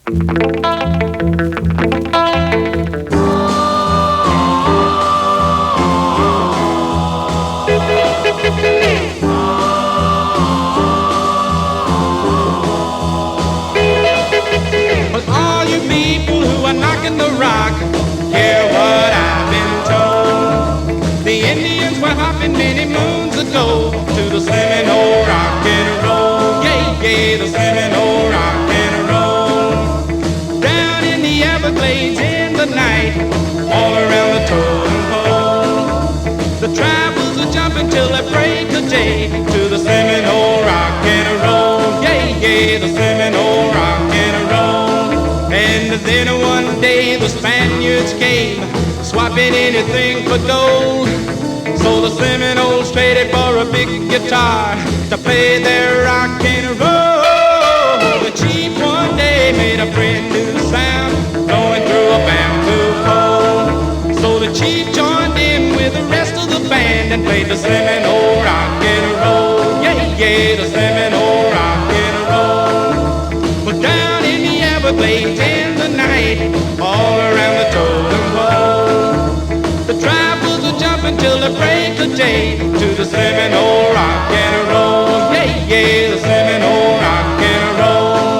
But all you people who are knocking the rock, hear what I've been told. The Indians were hopping many moons ago to the slimming old rock and roll. Yeah, yeah, the slimming old rock and roll. Down in the Everglades in the night, all around the totem pole. The tribals are jumping till they break the day to the slimming old rock and roll. Yeah, yeah, the slimming old rock and roll. And then one day the Spaniards came, swapping anything for gold. So the Seminoles traded for a big guitar to play their rock and roll. The chief one day made a brand new sound, going through a bamboo pole. So the chief joined in with the rest of the band and played the Seminole rock and roll. Yeah, yeah, the Seminole rock and roll. But down in the Everglades in the night, all around the totem pole, the tribals are jumping till the break of day to the Seminole rock and roll. Yeah, yeah, the Seminole rock and roll.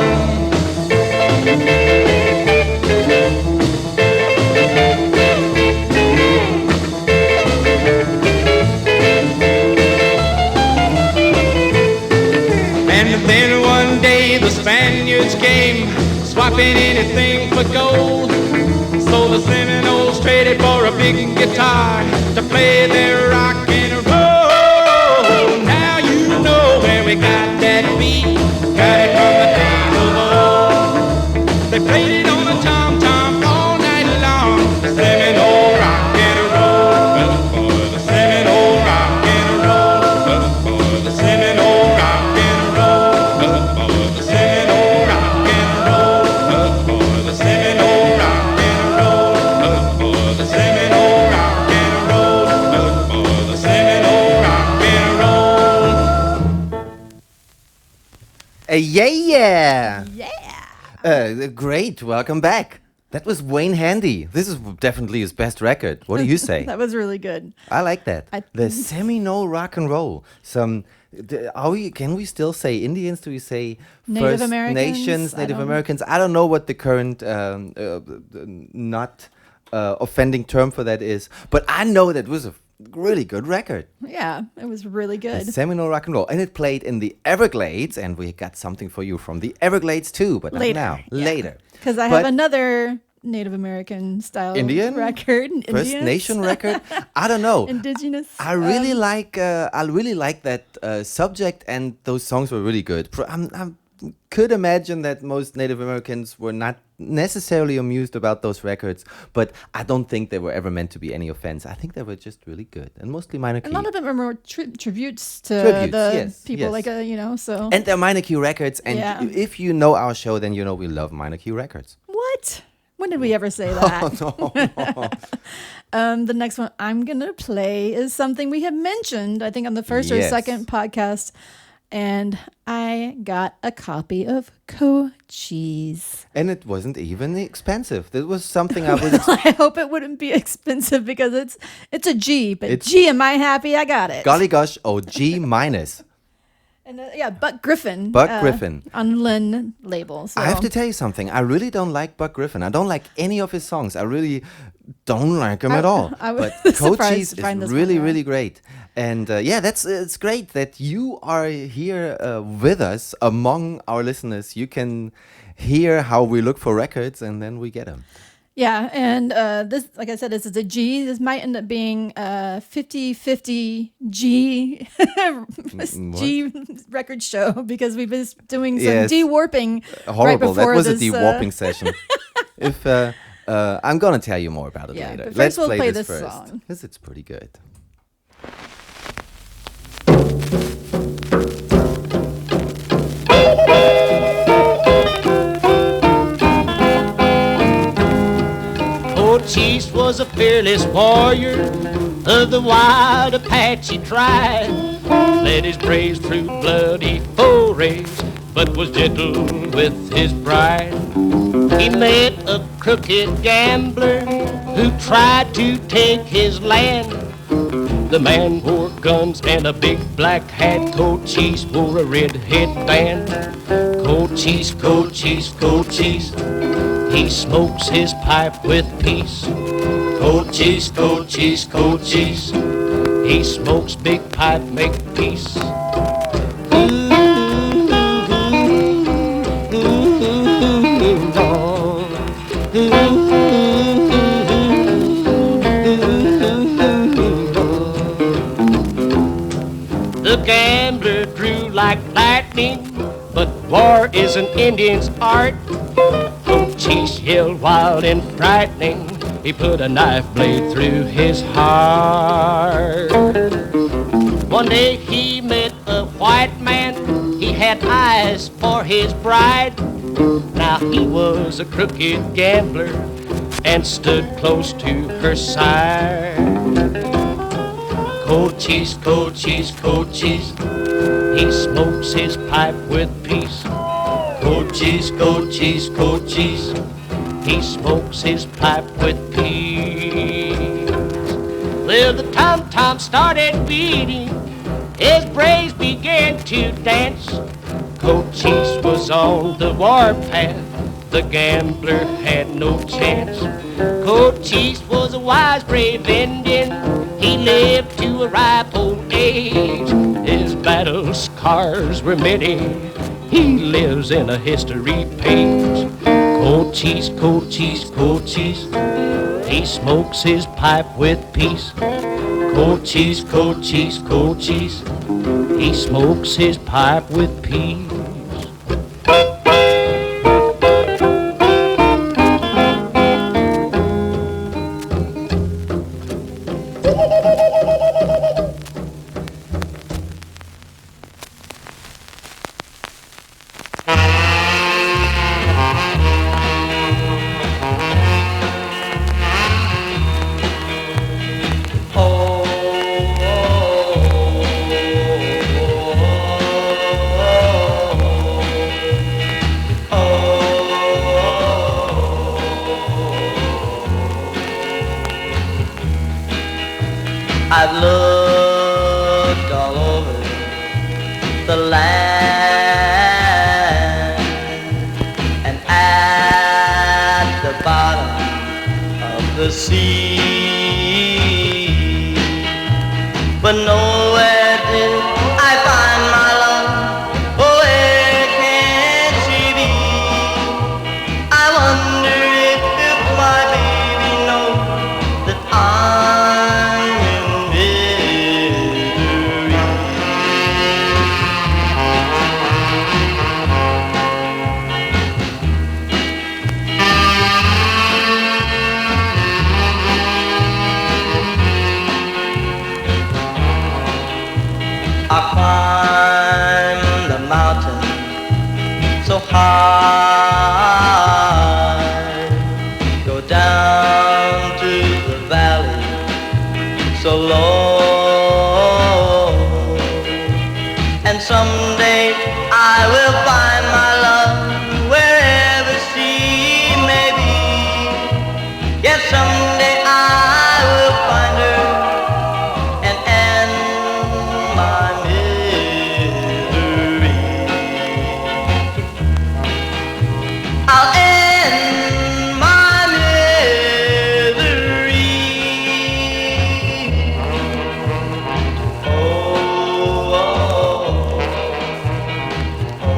And then one day the Spaniards came, swapping anything for gold. So the Seminoles traded for a big guitar to play their rock and roll. Now you know where we got that beat, got it from the days of old. They played it on a tom-tom all night long, the Seminole rock and roll. The Seminole rock and roll. The Seminole rock and roll. The Seminole rock and roll. The Seminole rock and roll. The Seminole rock and roll. The Seminole rock and roll. Yeah. Yeah. Great. Welcome back. That was Wayne Handy. This is definitely his best record. What do you say? That was really good. I like that. I- The Seminole rock and roll. Can we still say Indians? Do we say Native First Americans? Nations, I Native don't- Americans? I don't know what the current not offending term for that is, but I know that was a really good record. Yeah, it was really The good. Seminole rock and roll, and it played in the Everglades, and we got something for you from the Everglades too, but not Later, now. yeah. Later. Because I But- have another Native American style Indian record. First Indians. Nation record. I don't know. Indigenous. I really like that subject, and those songs were really good. I could imagine that most Native Americans were not necessarily amused about those records, but I don't think they were ever meant to be any offense. I think they were just really good, and mostly minor key. A lot of them are more tributes to Tributes, the yes, people, yes. like so. And they're minor key records, and Yeah. if you know our show, then you know we love minor key records. What? When did we ever say that? Oh, no. The next one I'm going to play is something we have mentioned, I think, on the first or Yes. second podcast. And I got a copy of Cochise. And it wasn't even expensive. That was something I was I hope it wouldn't be expensive because it's a G. But It's- G, am I happy? I got it. golly gosh, G minus. And yeah, Buck Griffin. Buck Griffin. On Lynn label. So. I have to tell you something. I really don't like Buck Griffin. I don't like any of his songs. I really don't like him at all. I was But surprised Cochise to find is this really, one, yeah. really great. And it's great that you are here with us among our listeners. You can hear how we look for records, and then we get them. Yeah, and this, like I said, this is a G. This might end up being a 50-50 G G record show because we've been doing some Yes. de-warping Horrible. right That before was this. a de-warping session. If I'm gonna tell you more about it Yeah, later. but Let's first we'll play this this first. song. Because it's pretty good. Cochise was a fearless warrior of the wild Apache tribe. Led his braves through bloody forays, but was gentle with his bride. He met a crooked gambler who tried to take his land. The man wore guns and a big black hat. Cochise wore a red headband. Cochise, Cochise, Cochise, he smokes his pipe with peace. Cochise, Cochise, Cochise, he smokes big pipe, make peace. The gambler drew like lightning, but war is an Indian's art. Cochise yelled wild and frightening, he put a knife blade through his heart. One day he met a white man, he had eyes for his bride. Now he was a crooked gambler and stood close to her side. Cochise, Cochise, Cochise, he smokes his pipe with peace. Cochise, Cochise, Cochise, he smokes his pipe with peace. Well, the tom-tom started beating, his braves began to dance. Cochise was on the warpath, the gambler had no chance. Cochise was a wise, brave Indian, he lived to a ripe old age. His battle scars were many, he lives in a history page. Cochise, Cochise, Cochise, he smokes his pipe with peace. Cochise, Cochise, Cochise, he smokes his pipe with peace. I've looked all over the land and at the bottom of the sea, but nowhere did I find my love. Oh, where can she be? I wonder if my baby knows that I'm in misery. I climbed the mountain so high, go down to the valley so low, and someday I will find my love wherever she may be. Yes, someday I will find her and end my misery. I'll end my misery. Oh, oh, oh,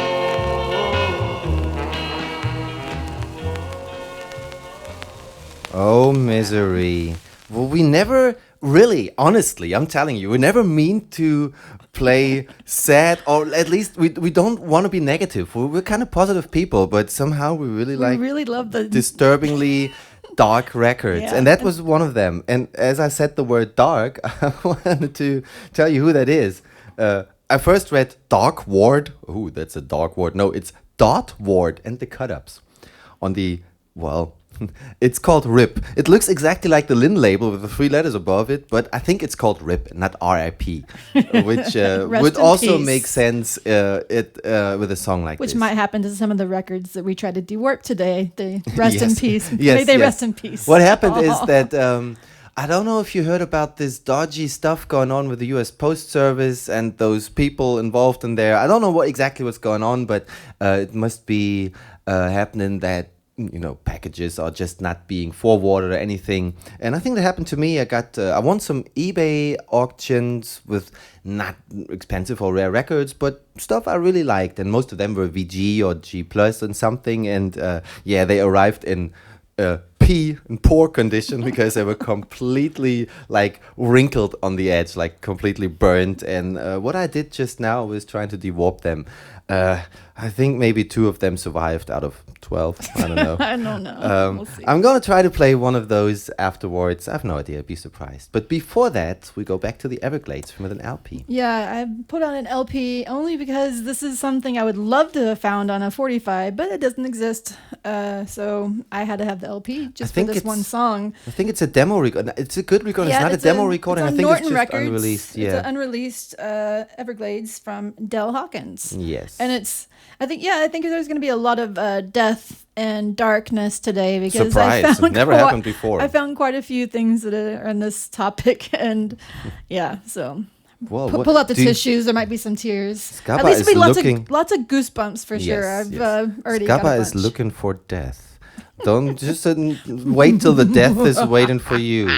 Oh, misery. Well, we never really, honestly, I'm telling you, we never mean to play sad, or at least we don't want to be negative. We're kind of positive people, but somehow we really We like really love the disturbingly dark records. Yeah. And that was one of them. And as I said the word dark, I wanted to tell you who that is. I first read Dark Ward. Oh, that's a dark ward. No, it's Dot Ward and the Cut Ups on the Well, it's called RIP. It looks exactly like the Lin label with the 3 letters above it, but I think it's called RIP, not RIP, which Rest would in also peace. make sense with a song like Which this. might happen to some of the records that we try to dewarp today. They rest in Yes. peace. Yes, May they yes. rest in peace. What happened is that I don't know if you heard about this dodgy stuff going on with the U.S. Post Service and those people involved in there. I don't know exactly what's going on, but it must be happening that packages are just not being forwarded or anything. And I think that happened to me. I won some eBay auctions with not expensive or rare records, but stuff I really liked, and most of them were VG or G plus and something. And they arrived in poor condition because they were completely like wrinkled on the edge, like completely burnt. And what I did just now was trying to dewarp them. I think maybe 2 of them survived out of 12. I don't know. I don't know. We'll see. I'm gonna try to play one of those afterwards. I have no idea. Be surprised. But before that, we go back to the Everglades from an LP. Yeah, I put on an LP only because this is something I would love to have found on a 45, but it doesn't exist. So I had to have the LP just for think this one it's- song. I think it's a demo record. It's a good recording. It's not a demo recording. It's I on think Norton it's just Records. unreleased. It's Yeah. an unreleased Everglades from Del Hawkins. Yes. And I think there's going to be a lot of death and darkness today because I Surprise. found Never happened before. I found quite a few things that are on this topic, and yeah, so Whoa, pull out the tissues. There might be some tears. Scappa At least is there'll be looking- lots of goosebumps for sure. Yes, I've yes. already got a Scappa is bunch. looking for death. Don't just wait till the death is waiting for you.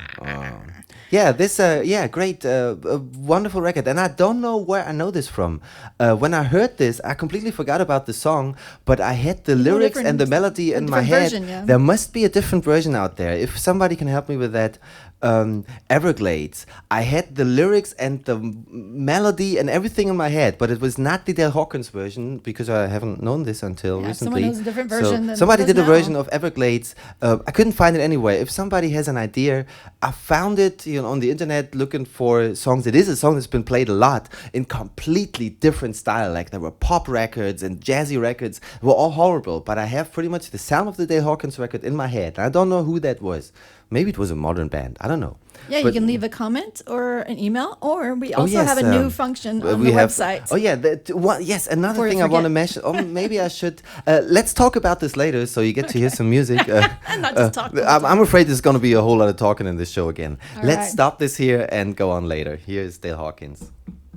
Yeah, this great, wonderful record, and I don't know where I know this from. When I heard this, I completely forgot about the song, but I had the lyrics and the melody in my head. version, yeah. There must be a different version out there. If somebody can help me with that, Everglades. I had the lyrics and the melody and everything in my head, but it was not the Del Hawkins version because I haven't known this until Yeah, recently. someone knows a different version than somebody us did a now. version of Everglades. I couldn't find it anywhere. If somebody has an idea, I found it on the internet looking for songs. It is a song that's been played a lot in completely different style. Like there were pop records and jazzy records. They were all horrible, but I have pretty much the sound of the Dale Hawkins record in my head. I don't know who that was. Maybe it was a modern band. I don't know. Yeah, you But- can leave a comment or an email, or we Oh, also yes, have a new function on we the have- website. Oh yeah, yes. Another Before we thing I want to forget. mention. Oh, maybe I should. Let's talk about this later, so you get to hear some music. Not just talk. I'm afraid there's going to be a whole lot of talking in this show again. All Let's right. stop this here and go on later. Here's Dale Hawkins.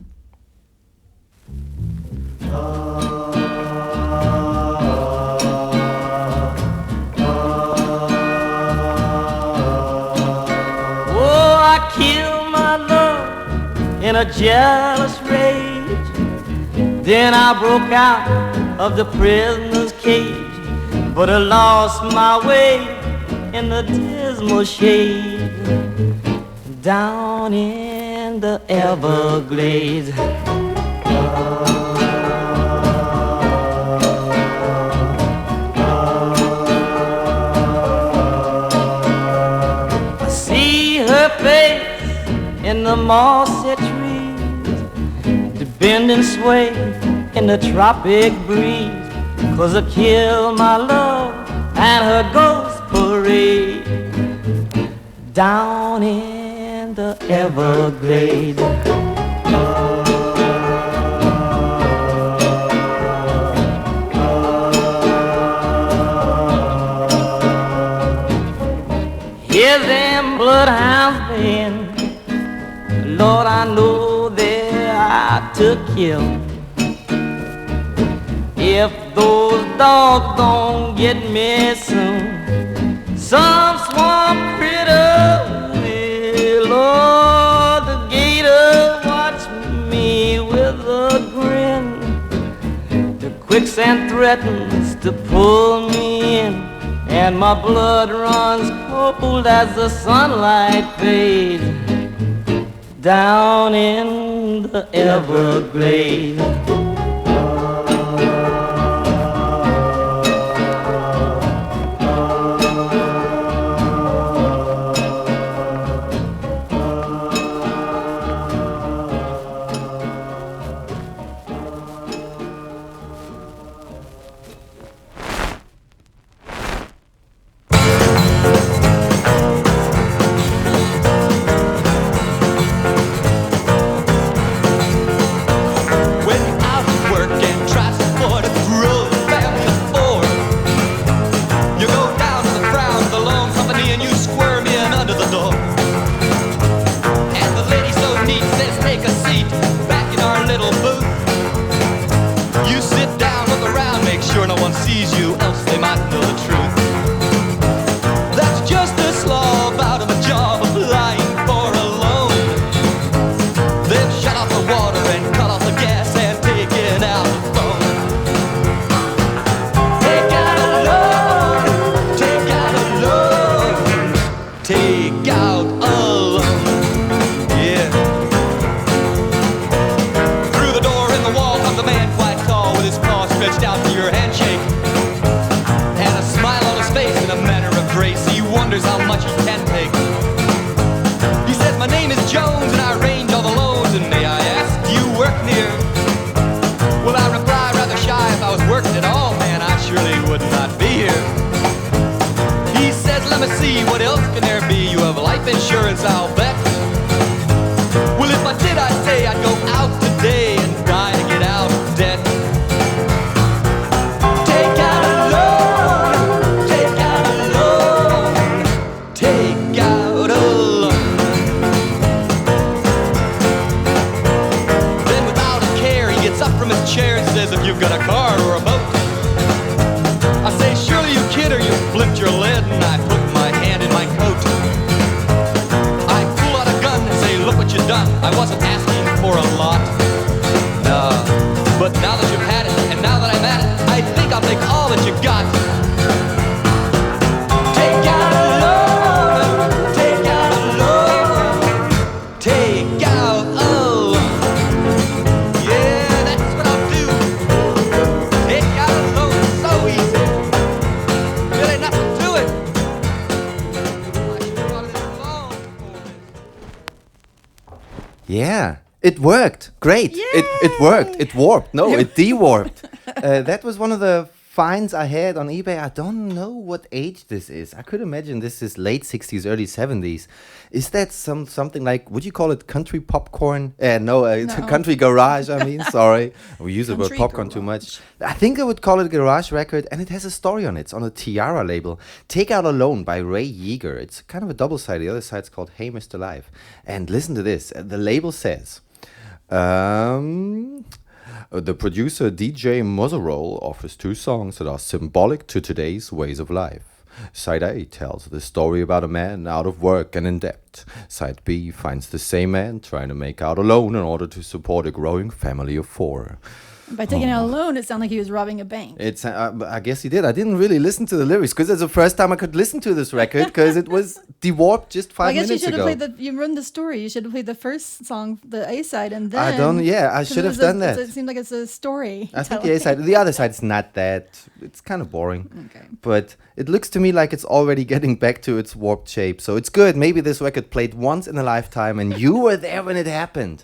Oh, I killed my love in a jealous rage. Then I broke out of the prisoner's cage, but I lost my way in the dismal shade down in the Everglades. I see her face in the mossy trees, the bend and sway in the tropic breeze. 'Cause I killed my love and her ghost parade down in the Everglades. Hear them bloodhounds baying. Lord, I know they're out to kill. If those dogs don't get me soon, some swamp critter will. Lord, the gator watch me with a grin. The quicksand threatens to pull me in, and my blood runs cold as the sunlight fades down in the Everglades. one sees you, else they might know the truth. That's just a slob out of a job applying for a loan. They've shut off the water and cut off the gas and taken out the phone. Take out a loan, take out a loan, take out a loan. Yeah. Through the door in the wall comes a man quite tall with his paw stretched out to your handshake and a smile on his face in a manner of grace. He wonders how much he can take. He says, my name is Jones and I arrange all the loans, and may I ask, do you work near? Well, I reply rather shy, if I was working at all, man, I surely would not be here. He says, let me see, what else can there be? You have life insurance, I'll bet. Well, if I did, I'd say I'd go out today and try to get out of debt. Take out a loan, take out a loan, take out a loan. Then without a care, he gets up from his chair and says, if you've got a car or a boat. I say, surely you kid or you flipped your lid, and I put my hand in my coat. I pull out a gun and say, look what you've done. I wasn't asking for a lot. No, but now that you've had it, and now that I'm at it, I think I'll take all that you got. Take out a loan, take out a loan, take out a loan. Yeah, that's what I'll do. Take out a loan, so easy. There ain't nothing to it. I should have brought this loan for this. Yeah, it worked. Great. It worked. It warped. No, it de-warped. That was one of the finds I had on eBay. I don't know what age this is. I could imagine this is late 60s, early 70s. Is that something like, would you call it country popcorn? No, it's No. country garage, I mean, sorry. We use the word Country popcorn too much. garage. I think I would call it a garage record, and it has a story on it. It's on a Tiara label. Take Out Alone by Ray Yeager. It's kind of a double side. The other side's called Hey Mr. Life. And listen to this. The label says, the producer DJ Mozerol offers two songs that are symbolic to today's ways of life. Side A tells the story about a man out of work and in debt. Side B finds the same man trying to make out a loan in order to support a growing family of 4. By taking out a loan, it sounded like he was robbing a bank. It's I guess he did. I didn't really listen to the lyrics because it's the first time I could listen to this record because it was de-warped just 5 I guess you minutes should have ago. played you ruined the story. You should have played the first song, the A side, and then. I don't. Yeah, I 'cause should it have was done that. It seemed like it's a story. I think the A side, the other side is not that. It's kind of boring. Okay. But it looks to me like it's already getting back to its warped shape. So it's good. Maybe this record played once in a lifetime and you were there when it happened.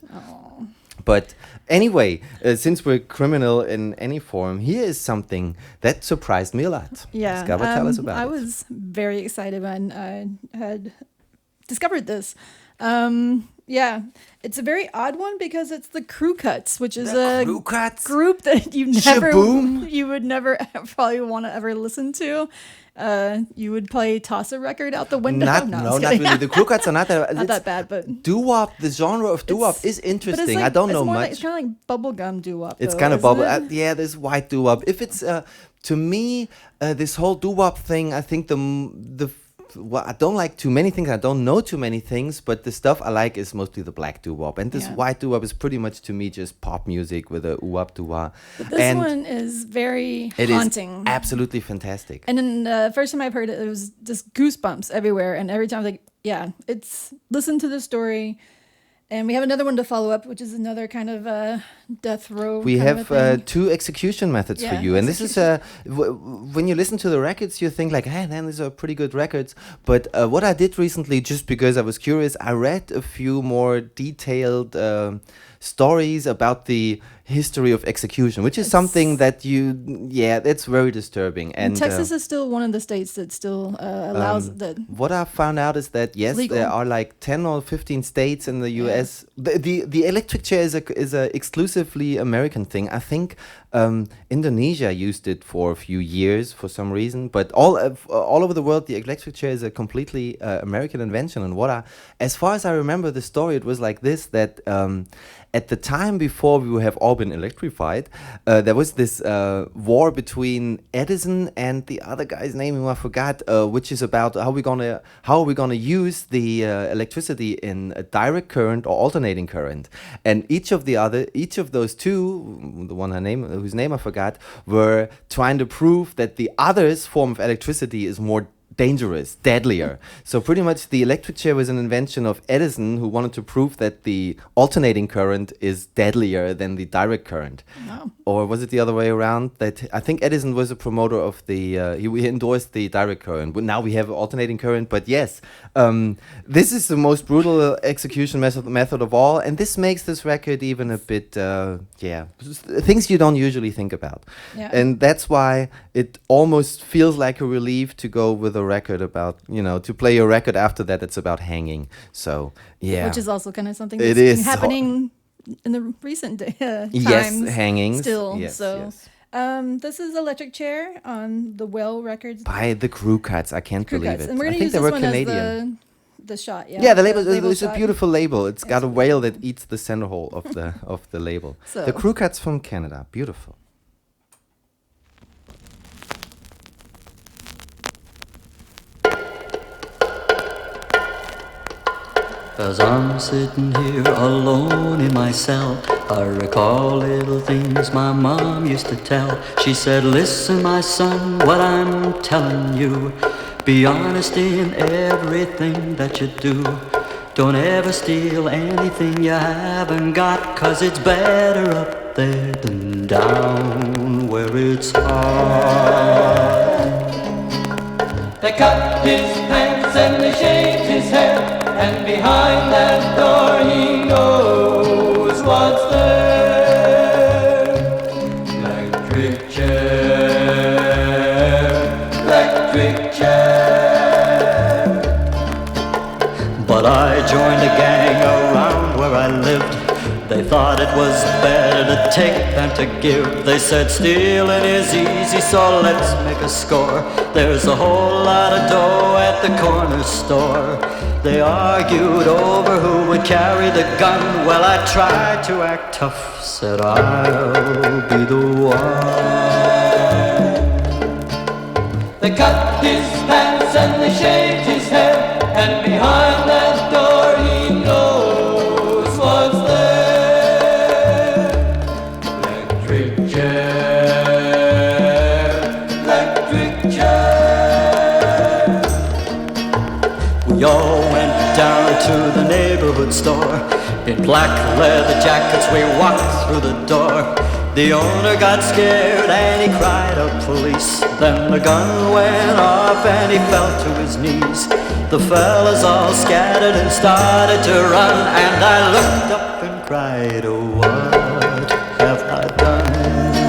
But anyway, since we're criminal in any form, here is something that surprised me a lot. Yeah. Scabba, tell us about I it. was very excited when I had discovered this. Yeah, it's a very odd one because it's the Crew Cuts, which is The a Crew Cuts? group that you Shaboom? would never probably want to ever listen to. You would play toss a record out the window. Not, No, I'm no, just not kidding. really. The Crew Cuts are not that. Not that bad, but Doo-wop, the genre of doo-wop It's- is but it's interesting. like- I don't know it's more much. Like, it's kind of like bubblegum doo-wop. It's though, kind of isn't bubble. it? Yeah, there's white doo-wop. If it's to me, this whole doo-wop thing, I think well, I don't like too many things. I don't know too many things, but the stuff I like is mostly the black doo-wop. And this Yeah. white doo-wop is pretty much to me just pop music with a ooh-wop doo-wah. This And one is very it is haunting. absolutely fantastic. And then the first time I've heard it, it was just goosebumps everywhere. And every time I was like, yeah, it's listen to the story. And we have another one to follow up, which is another kind of death row. We kind of have a thing. 2 execution methods for Yeah, you, and this is when you listen to the records, you think like, "Hey, man, these are pretty good records." But what I did recently, just because I was curious, I read a few more detailed stories about the history of execution, which is something that that's very disturbing. And Texas is still one of the states that still allows that. What I found out is that yes, Legal. there are like 10 or 15 states in the U.S. The electric chair is a exclusively American thing. I think Indonesia used it for a few years for some reason, but all over the world, the electric chair is a completely American invention. And as far as I remember the story, it was like this: that at the time before we have all been electrified, there was this war between Edison and the other guy's name who I forgot, which is about how are we gonna use the electricity in a direct current or alternating current. And each of those two, the one whose name I forgot, were trying to prove that the other's form of electricity is more dangerous, deadlier. So pretty much the electric chair was an invention of Edison, who wanted to prove that the alternating current is deadlier than the direct current. Wow. Or was it the other way around? That I think Edison was a promoter of the, he endorsed the direct current. But now we have alternating current. But yes, this is the most brutal execution method of all. And this makes this record even a bit, things you don't usually think about. Yeah. And that's why it almost feels like a relief to go with a record about, to play a record after that it's about hanging. So, yeah. Which is also kind of something It that's is been happening in the recent times. Yes, hangings. Still. Yes, so, yes. this is Electric Chair on the Well Records. By the Crew Cuts. I can't Crew believe Cuts. it. And we're I going to think use they this were one Canadian. as the shot, yeah. Yeah, the label label is a shot. beautiful label. It's got a Excellent. whale that eats the center hole of the label. So- The Crew Cuts from Canada. Beautiful. 'Cause I'm sitting here alone in my cell. I recall little things my mom used to tell. She said, listen, my son, what I'm telling you. Be honest in everything that you do. Don't ever steal anything you haven't got, 'cause it's better up there than down where it's hard. They cut his pants and they shaved his hair, and behind that door he knows what's there. Electric chair, electric chair. But I joined a gang around where I lived. They thought it was better to take than to give. They said stealing is easy, so let's make a score. There's a whole lot of dough at the corner store. They argued over who would carry the gun. Well, I tried to act tough, said I'll be the one. They cut his pants and they shaved his hair, and behind that door he knows what's there. Electric chair, electric chair. We all went down to the neighborhood store. In black leather jackets we walked through the door. The owner got scared and he cried out police. Then the gun went off and he fell to his knees. The fellas all scattered and started to run, and I looked up and cried, oh, what have I done?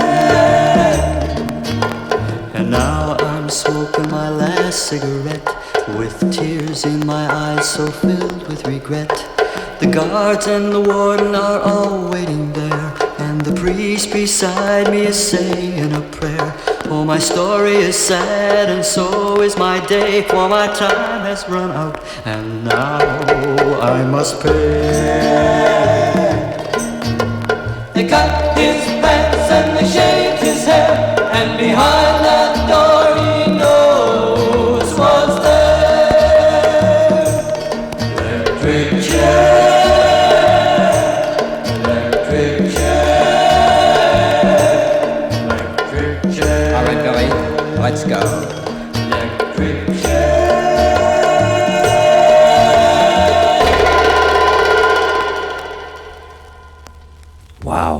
And now I'm smoking my last cigarette, with tears in my eyes so filled with regret. The guards and the warden are all waiting there, and the priest beside me is saying a prayer. Oh, my story is sad and so is my day, for my time has run out and now I must pay. They cut his pants and they shaved his hair, and behind that door he knows what's there. Electric chair, electric chair, electric chair. All right, Billy, let's go. Electric chair. Wow.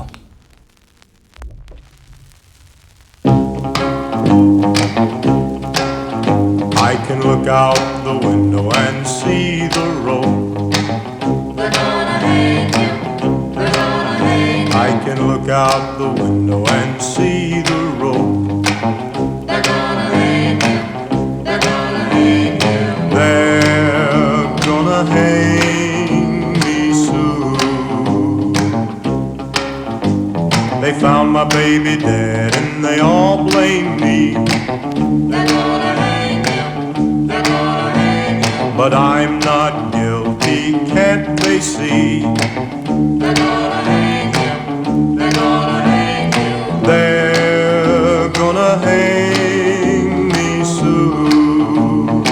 I can look out the window and see the road. They're gonna hang you. They're gonna hang you. I can look out the window and see the road. They're gonna hang you. They're gonna hang you. They're gonna hang me soon. They found my baby may be dead and they all blame me. They're gonna hang him. They're gonna hang him. But I'm not guilty, can't they see? They're gonna hang him. They're gonna hang him. They're gonna hang me soon.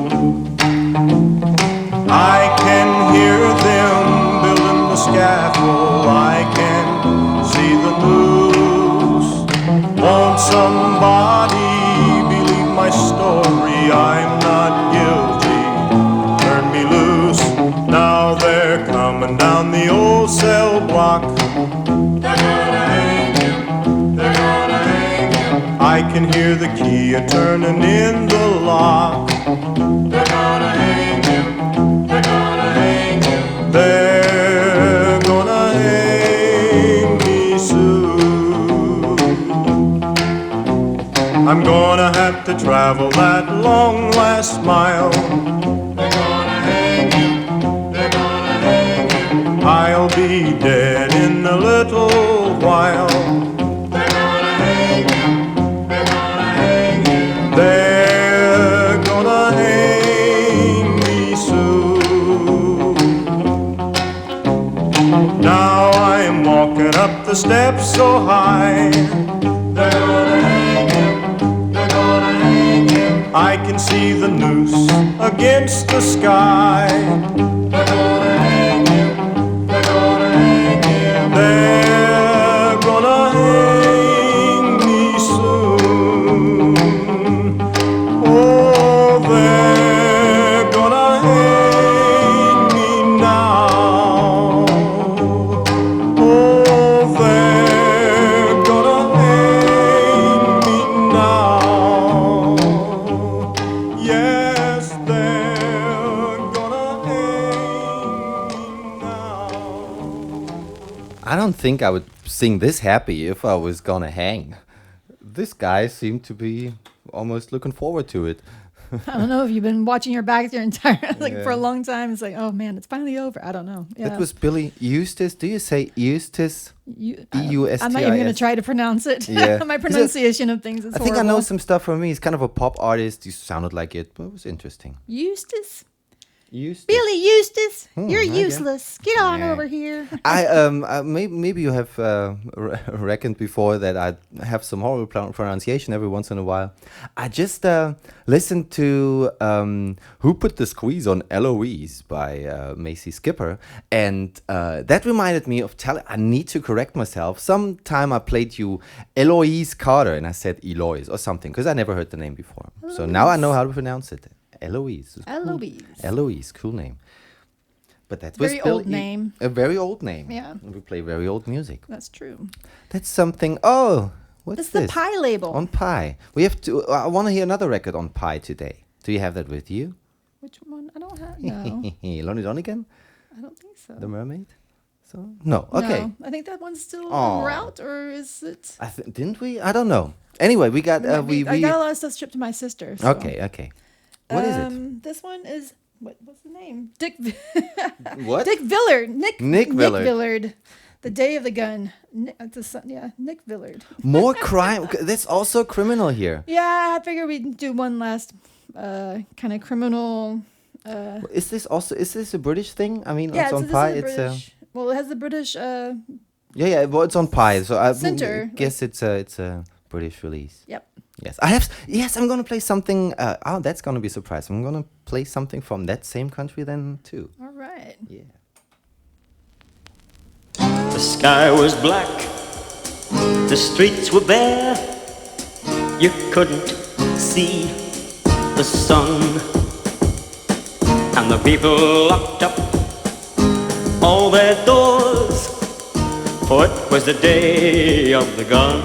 I can hear them building the scaffold. I can see the noose. Won't somebody believe my story? I'm not guilty. Turn me loose. Now they're coming down the old cell block. They're gonna hang him. They're gonna hang him. I can hear the key a turning in the lock. They're gonna hang him. They're gonna hang him. They're gonna hang me soon. I'm gonna have to travel that long last mile. They're gonna hang him. They're gonna hang him. I'll be dead in a little while. They're gonna hang him. They're gonna hang him. They're gonna hang me soon. Now I'm walking up the steps so high. They're gonna hang him. They're gonna hang him. I can see the noose against the sky. They're gonna hang him. They're gonna hang him. They're gonna hang me soon. Oh, they're gonna hang me now. Oh, they're gonna hang me now. Yes, they're gonna hang me now. I don't think I would sing this happy if I was gonna hang. This guy seemed to be almost looking forward to it. I don't know if you've been watching your back your entire for a Yeah. long time. It's like, oh man, it's finally over. I don't know. Yeah. That was Billy Eustace. Do you say Eustace? E-U-S-T-I-S. I'm not even going to try to pronounce it. Yeah. My pronunciation of things is I think I know horrible. some stuff from me. He's kind of a pop artist. He sounded like it, but it was interesting. Eustace? Eustace. Billy Eustace, you're okay. useless. Get on Yeah. over here. Maybe you have reckoned before that I have some horrible pronunciation every once in a while. I just listened to Who Put the Squeeze on Eloise by Macy Skipper, and that reminded me of I need to correct myself. Sometime I played you Eloise Carter, and I said Eloise or something because I never heard the name before. So now I know how to pronounce it. Eloise. Eloise. Eloise, cool name. But that was Very old name. A very old name. Yeah. And we play very old music. That's true. That's something. Oh, what's It's this? the Pi label. On Pi. We have to. I want to hear another record on Pi today. Do you have that with you? Which one? I don't have. No, Lonnie Donegan, I don't think so. the mermaid. So no. Okay. No, I think that one's still Aw. en route, or is it? Didn't we? I don't know. Anyway, we got. I we. got a lot of stuff shipped to my sister. So. Okay. Okay. What is it? This one is what's the name? Dick. What? Dick Villard. Nick Villard. Villard. The Day of the Gun. Nick Villard. More crime. That's also criminal here. Yeah, I figured we'd do one last kind of criminal. Is this a British thing? I mean, Yeah, it's on this Pi. is a It's British. Well, it has the British. yeah. Well, it's on Pi, so I Center. guess it's a British release. Yep. Yes, Yes, I'm gonna play something. That's gonna be a surprise. I'm gonna play something from that same country then too. All right. Yeah. The sky was black, the streets were bare, you couldn't see the sun, and the people locked up all their doors, for it was the day of the gun.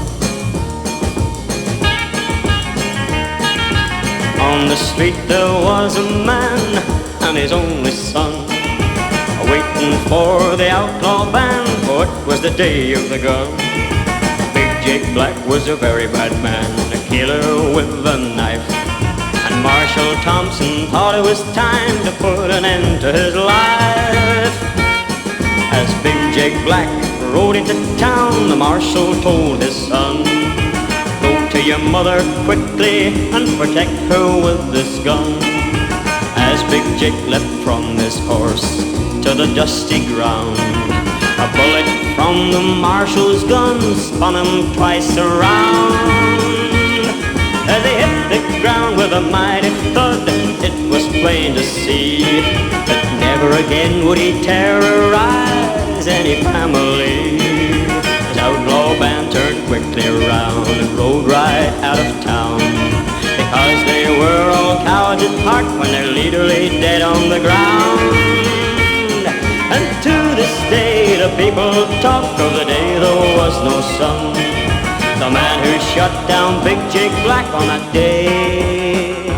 On the street there was a man and his only son, waiting for the outlaw band, for it was the day of the gun. Big Jake Black was a very bad man, a killer with a knife, and Marshall Thompson thought it was time to put an end to his life. As Big Jake Black rode into town, the marshal told his son, go to your mother quickly and protect her with this gun. As Big Jake leapt from his horse to the dusty ground, a bullet from the marshal's gun spun him twice around. As he hit the ground with a mighty thud, it was plain to see that never again would he terrorize any family. His outlaw band turned quickly around and rode right out of town, because they were all cowards at heart when their leader lay dead on the ground. And to this day the people talk of the day there was no sun, the man who shot down Big Jake Black on that day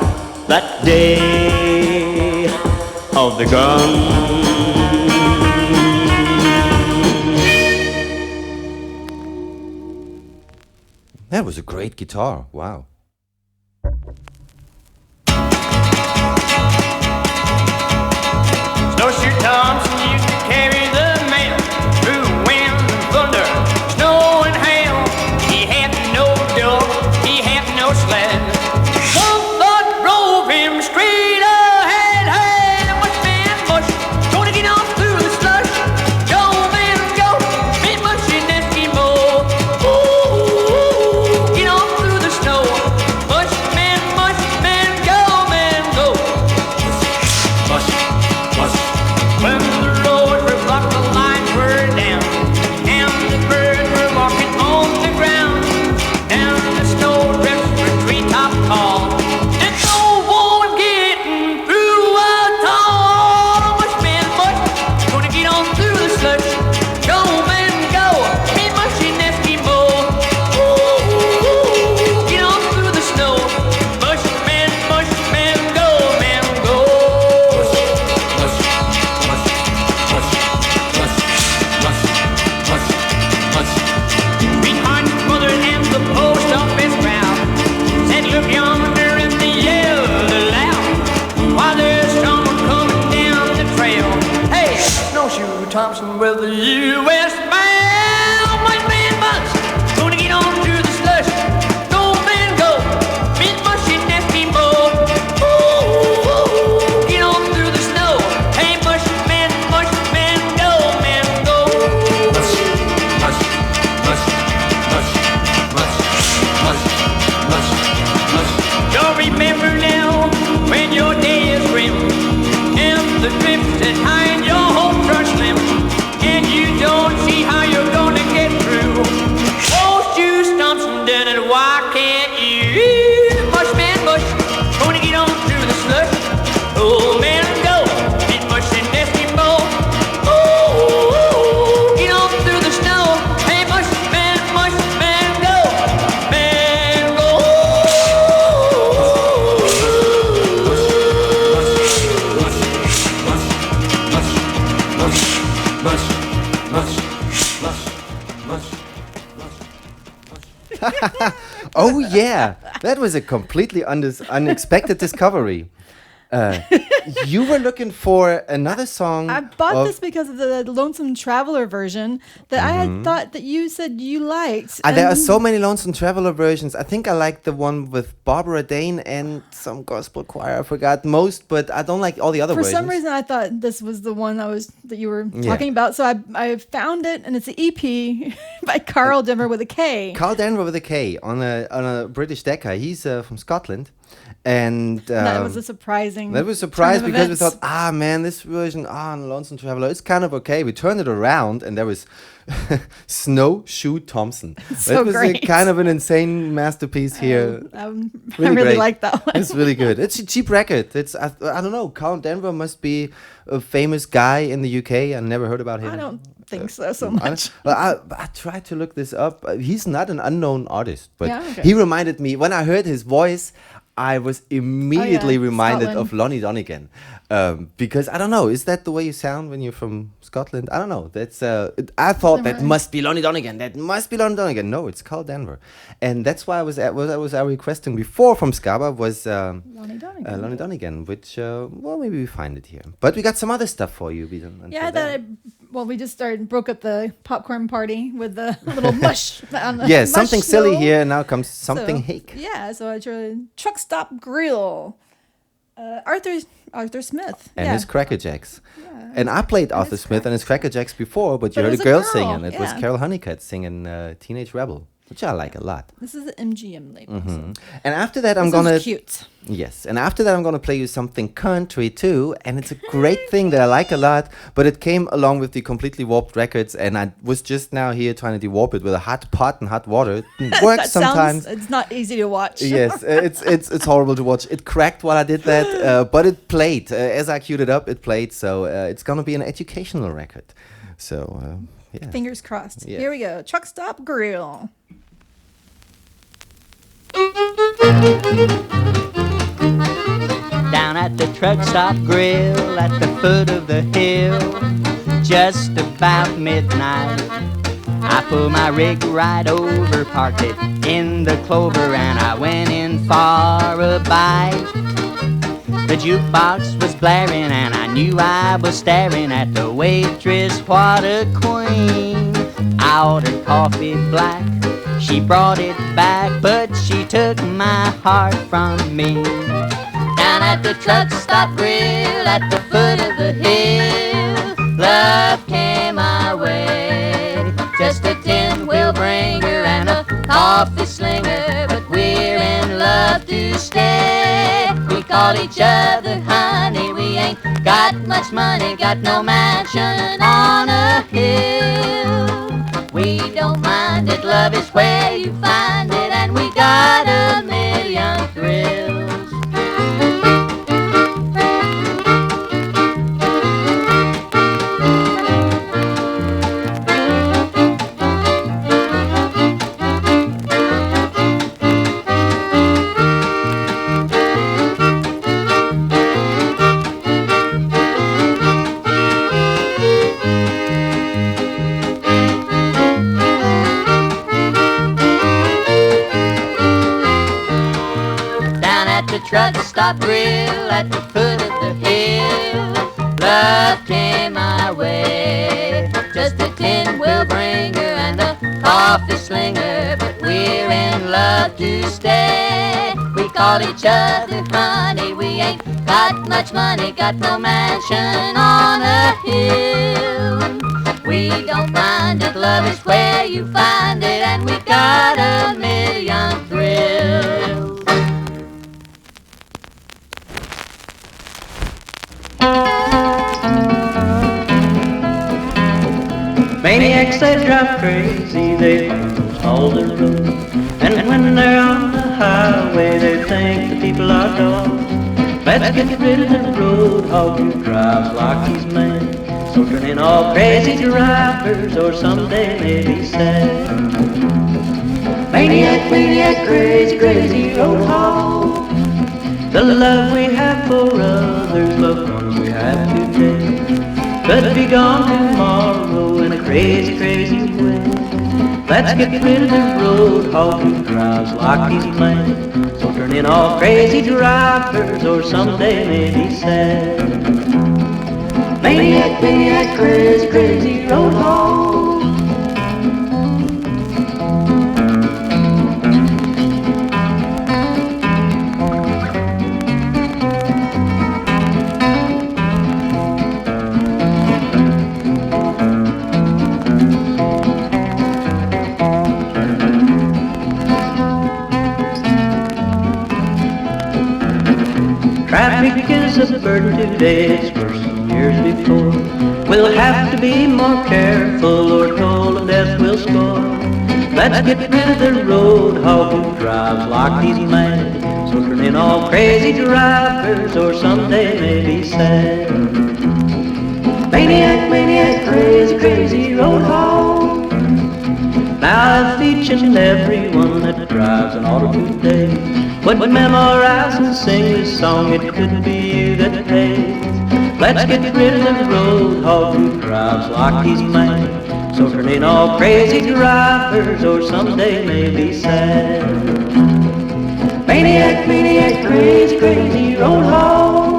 of the gun. That was a great guitar. Wow. Snowshoe Thompson used to carry the mail through wind and thunder, snow and hail. He had no dog, he had no sled. One thought drove him straight ahead. Hey, the bushman bush, gonna get on through the slush. Go, man, go, meet Mush and Eskimo. Ooh, get on through the snow. Bushman, go, man, go. Mush, mush. When the roads were blocked, the lines were down, and the birds were walking on the ground. Down the snow drifts were treetop tall, and no one getting through at all. Bushman Bush, gonna get on through the slush. Go, man, go, meet Mush and Eskimo. Ooh, get on through the snow. Bushman, go, man, go. Behind his mother and the post office crowd said, look yonder in the yellow loud, while there's someone coming down the trail. Hey, Snowshoe Thompson with the U.S. bound. White man Bush, gonna get on through the slush. Go, man, go, meet Mush and Eskimo. Ooh, get on through the snow. Hey, Bushman, go, man, go. You'll remember now when your day is grim and the drift that hide your hopes are slim, and you don't see how you're gonna get through. Won't you stomp some down and why can't you? Bushman Bush, gonna get on through the slush. Oh man, go, meet Mush and Eskimo. Ooh, get on through the snow. Hey, Bushman, go, man, go. Oh yeah, that was a completely unexpected discovery. You were looking for another song. I bought this because of the Lonesome Traveler version that I had thought that you said you liked. There are so many Lonesome Traveler versions. I think I like the one with Barbara Dane and some gospel choir. I forgot most, but I don't like all the other For versions. some reason, I thought this was the one that you were talking about. So I found it, and it's an EP by Carl Denver with a K. Carl Denver with a K on a British Decca. He's from Scotland. And that was a surprising. That was surprised because events. we thought, man, this version on Lonesome Traveler is kind of okay. We turned it around, and there was Snowshoe Thompson. So that was great. a kind of an insane masterpiece here. I Really really great. like that one. It's really good. It's a cheap record. It's I don't know. Carl Denver must be a famous guy in the UK. I never heard about him. I don't think so much. I tried to look this up. He's not an unknown artist, but Yeah, okay. he reminded me when I heard his voice. I was immediately reminded Scotland. of Lonnie Donegan. Because I don't know, is that the way you sound when you're from Scotland? I don't know. That's I thought that must be Lonnie Donegan. That must be Lonnie Donegan. No, it's Carl Denver, and that's why I was requesting before from Skaba was Lonnie Donegan. Lonnie Donegan, which well, maybe we find it here. But we got some other stuff for you. We just broke up the popcorn party with the little mush. Yeah, something silly here, and now comes something hick. Yeah, so I tried Truck Stop Grill. Arthur Smith. And his Cracker Jacks. Yeah. And I played Arthur Smith and his Cracker Jacks before, but you heard a girl singing. It was Carol Honeycutt singing Teenage Rebel, which I like a lot. This is the MGM label. Mm-hmm. And after that, I'm going to... cute. Yes. And after that, I'm going to play you something country, too. And it's a great thing that I like a lot, but it came along with the Completely Warped records, and I was just now here trying to dewarp it with a hot pot and hot water. It works sometimes. It's not easy to watch. Yes, it's horrible to watch. It cracked while I did that, but it played. As I queued it up, it played. So it's going to be an educational record. So, yeah. Fingers crossed. Yeah. Here we go. Truck Stop Grill. Down at the truck stop grill at the foot of the hill, just about midnight, I pulled my rig right over, parked it in the clover, and I went in for a bite. The jukebox was blaring and I knew I was staring at the waitress, what a queen. I ordered coffee black, she brought it back, but she took my heart from me. Down at the truck stop grill at the foot of the hill, love came my way. Just a tin wheel bringer and a coffee slinger, but we're in love to stay. We call each other honey, we ain't got much money, got no mansion on a hill. We don't mind it, love is where you find it, and we got a million thrills. Truck stop grill at the foot of the hill, love came my way. Just a tin wheel bringer and a coffee slinger, but we're in love to stay. We call each other honey, we ain't got much money, got no mansion on a hill. We don't mind it, love is where you find it, and we got a million thrills. Maniacs, they drive crazy, they all the road. And when they're on the highway, they think the people are dogs. Let's get rid of the road hog who drives like he's mad. So turn in all crazy drivers, or someday maybe sad. Maniac, maniac, crazy, crazy road hog. The love we have for others, loved ones we have today, could be gone tomorrow in a crazy, crazy way. Let's get rid of the road hog who drives like he's mad. So turn in all crazy drivers, or someday maybe sad. Maniac, maniac, crazy, crazy road hog. Traffic is a burden today, it's worse than years before. We'll have to be more careful, or toll of death will score. Let's get rid of the road hog who drives like he's mad. So turn in all crazy drivers, or someday maybe sad. Maniac, maniac, crazy, crazy road hog. Now if each and every one that drives an auto today would memorize and sing this song, it could be you that pays Let's get rid of them road hogs who drives like he's mad. So turn in all crazy drivers, or someday may be sad. Maniac, maniac, crazy, crazy road hog.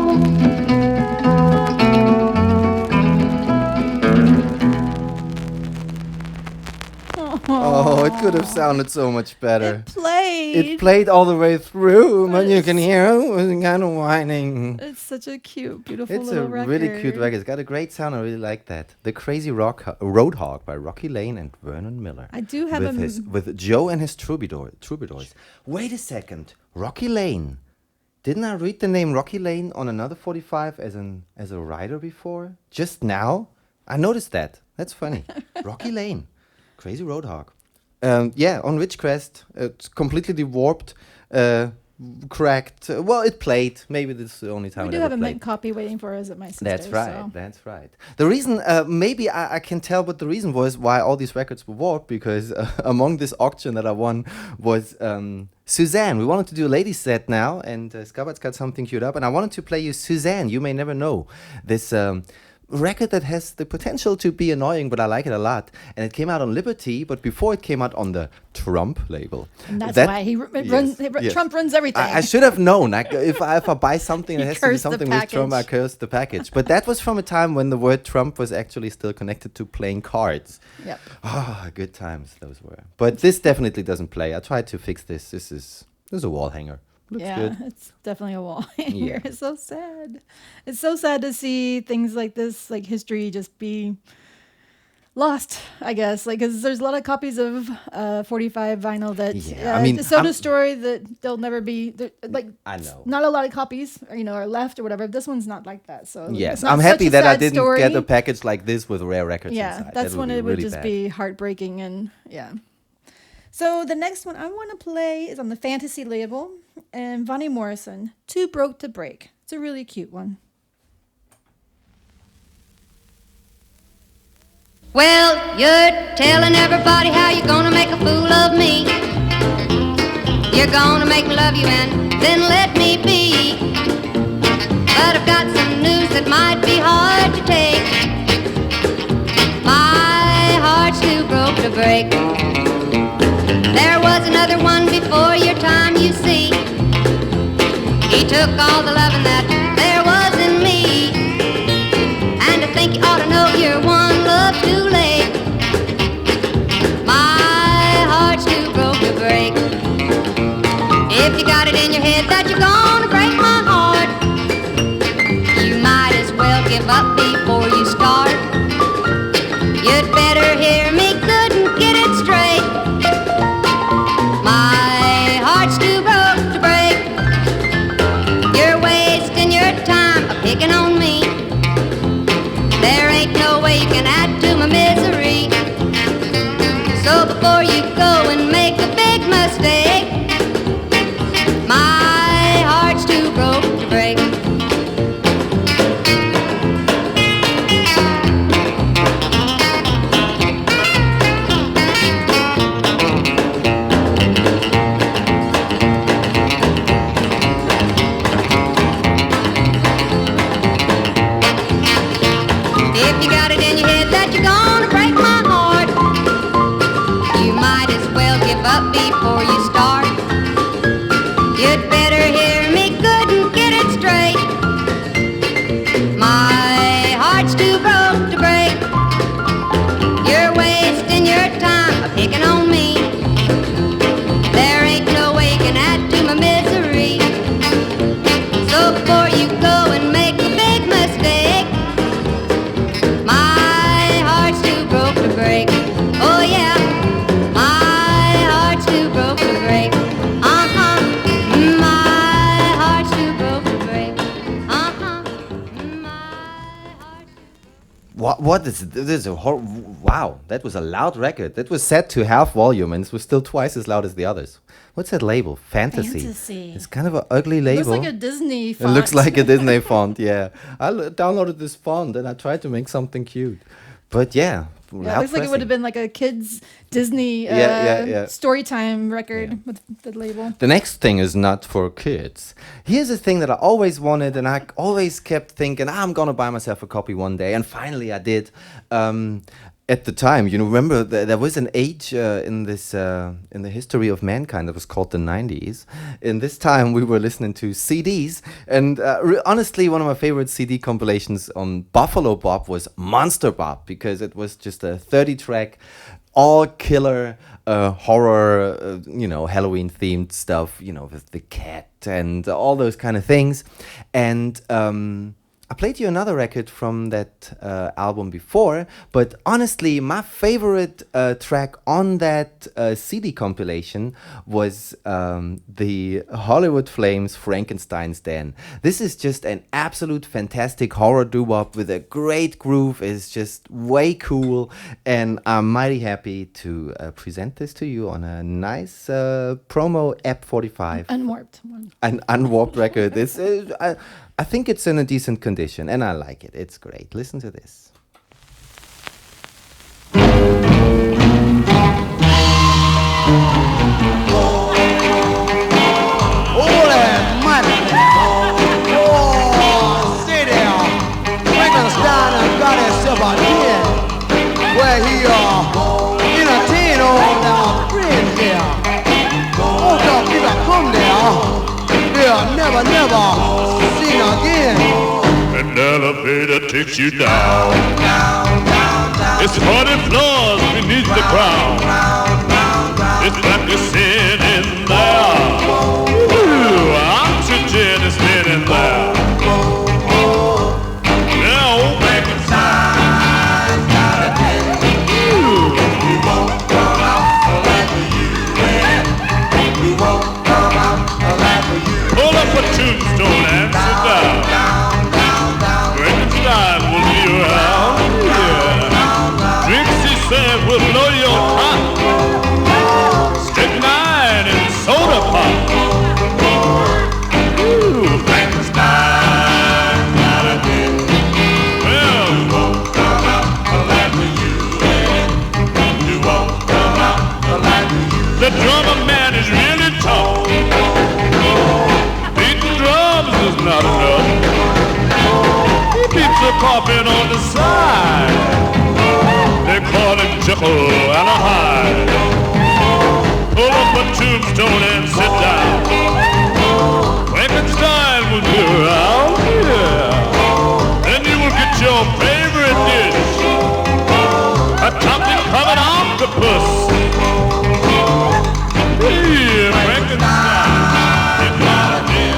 Oh, it could have sounded so much better. Played. It played all the way through, but you can hear it was kind of whining. It's such a cute, beautiful It's a little record. really cute record. It's got a great sound. I really like that. The Crazy Roadhog by Rocky Lane and Vernon Miller. I do have with Joe and his troubadours. Wait a second, Rocky Lane. Didn't I read the name Rocky Lane on another 45 as a writer before? Just now, I noticed that. That's funny. Rocky Lane, Crazy Roadhog. Yeah, on Ridgecrest, it's completely warped, cracked. Well, it played. Maybe this is the only time We it do ever have a played. mint copy waiting for us at my sister's. That's right. So. That's right. The reason, maybe I can tell what the reason was why all these records were warped, because among this auction that I won was Suzanne. We wanted to do a ladies set now, and Skabat's got something queued up, and I wanted to play you Suzanne. You May Never Know. This record that has the potential to be annoying, but I like it a lot. And it came out on Liberty, but before it came out on the Trump label. And that's That- why Yes. Trump runs everything. I should have known. Like, if I buy something that You has to be curse the something with Trump, I package. curse the package. But that was from a time when the word Trump was actually still connected to playing cards. Yep. Ah, good times those were. But this definitely doesn't play. I tried to fix this. This is a wall hanger. Looks yeah, good. it's definitely a wall hanger. Yeah. It's so sad. It's so sad to see things like this, like history, just be lost, I guess. Like, because there's a lot of copies of 45 vinyl that, Yeah, I mean, the Soda I'm- Story, that they'll never be, like, I know. not a lot of copies, are left or whatever. This one's not like that. So Yes, it's not I'm such happy a that I sad didn't story. get a package like this with rare records Yeah, inside. that's That when be it would really just bad. be heartbreaking, and yeah. So the next one I want to play is on the Fantasy label, and Vonnie Morrison, Too Broke to Break. It's a really cute one. Well, you're telling everybody how you're gonna make a fool of me. You're gonna make me love you and then let me be. But I've got some news that might be hard to take. My heart's too broke to break. There was another one before your time, you see. He took all the loving that there was in me. And I think you ought to know you're one love too late. My heart's too broke to break. If you got it in your head that you're gonna break my heart, you might as well give up before you start. You'd better hear me good and get it straight. My heart's too broke to break. You're wasting your time picking on me. There ain't no way you can add to my misery. So before you go and make a big mistake, my heart's too broke to break. If you got it in your head that you're gonna break my heart, you might as well give up before you start. You'd better hear me good and get it straight. My heart's too broke to break. You're wasting your time picking on me. There ain't no way you can add to my misery. So before you go and make a big mistake, my heart's too broke to break. Oh yeah, my heart's too broke to break. Uh-huh, my heart's too broke to break. Uh-huh, my heart's What is this? Is a wow, that was a loud record. That was set to half volume, and it was still twice as loud as the others. What's that label? Fantasy. Fantasy. It's kind of an ugly label. Looks like a Disney font. It looks like a Disney font, yeah. I downloaded this font and I tried to make something cute. But yeah. Yeah, it looks like it would have been like a kids Disney story time record with the label. The next thing is not for kids. Here's a thing that I always wanted, and I always kept thinking, I'm gonna buy myself a copy one day, and finally I did. At the time, remember there was an age in the history of mankind that was called the 90s. In this time, we were listening to CDs, and honestly, one of my favorite CD compilations on Buffalo Bob was Monster Bob, because it was just a 30-track, all killer horror, Halloween themed stuff, with the cat and all those kind of things, and. I played you another record from that album before, but honestly, my favorite track on that CD compilation was the Hollywood Flames Frankenstein's Den. This is just an absolute fantastic horror doo-wop with a great groove. It's just way cool, and I'm mighty happy to present this to you on a nice promo App 45. Unwarped one. An unwarped record. This is... I think it's in a decent condition, and I like it. It's great. Listen to this. Stay there. Frankenstein got himself a den where he entertain all our friends there. Oh, God, people come there. They'll never seen again. An elevator takes you down. It's 40 floors beneath the ground. It's like you're sitting in there. Ooh, oxygen is in there. Now, Frankenstein got a den. We won't come out alive for you. We won't come out alive for you. Pull up a tombstone and sit down. Frankenstein will be around. Yeah. Trixie said we'll blow your top. Strychnine and soda pop. Ooh, Frankenstein got a den. Well, you won't come out alive for you. You won't come out alive for you. The drummer man is really tough. Is not enough. He keeps a coffin on the side. They call him Jekyll and a Hyde. Pull up a tombstone and sit down. Frankenstein will be around here. Then you will get your favorite dish, a topping covered octopus. Hey, Frankenstein, you got a dish.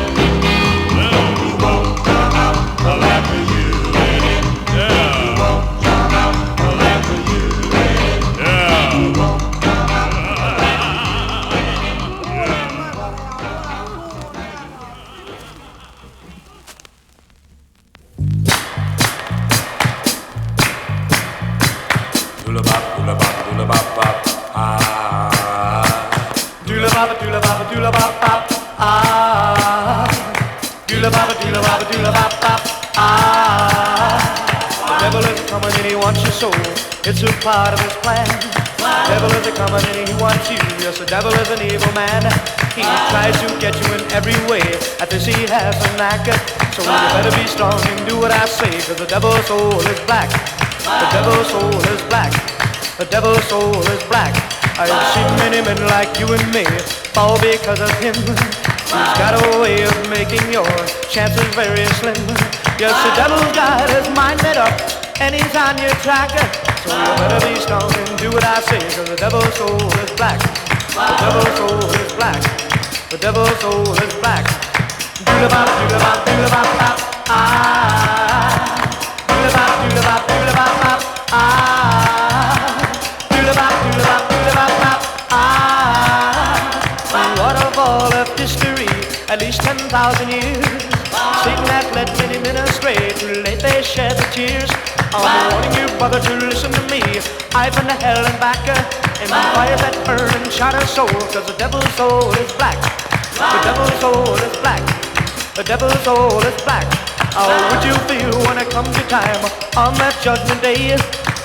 It's a part of his plan. The devil is a coming and he wants you. Yes, the devil is an evil man. He tries to get you in every way. At this he has a knack. So you better be strong and do what I say. Cause the devil's soul is black. The devil's soul is black. The devil's soul is black. I've seen many men like you and me fall because of him. He's got a way of making your chances very slim. Yes, the devil's got his mind made up and he's on your track. So you better be strong and do what I say. Cause the devil's soul is black. The devil's soul is black. The devil's soul is black. Do-da-bop, do-da-bop, do-da-bop, bop. Ah. Do-da-bop, do-da-bop, do-da-bop, bop. Ah. Do-da-bop, do-da-bop, do-da-bop, bop. Ah. The waterfall of history, at least 10,000 years. Satan has led many men astray. Too late they shed the tears. I'm warning you, brother, to listen to me. I've been to hell and back in the fire that burn and shot her soul. Cause the devil's soul is black. The devil's soul is black. The devil's soul is black. How would you feel when it comes your time on that judgment day?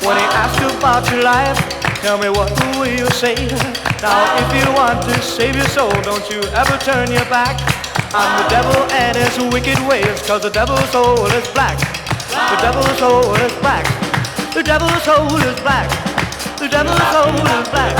When he asks about your life, tell me what will you say? Now if you want to save your soul, don't you ever turn your back on the devil and his wicked ways, 'cause the devil's soul is black. The devil's soul is black. The devil's soul is black. The devil's soul is black.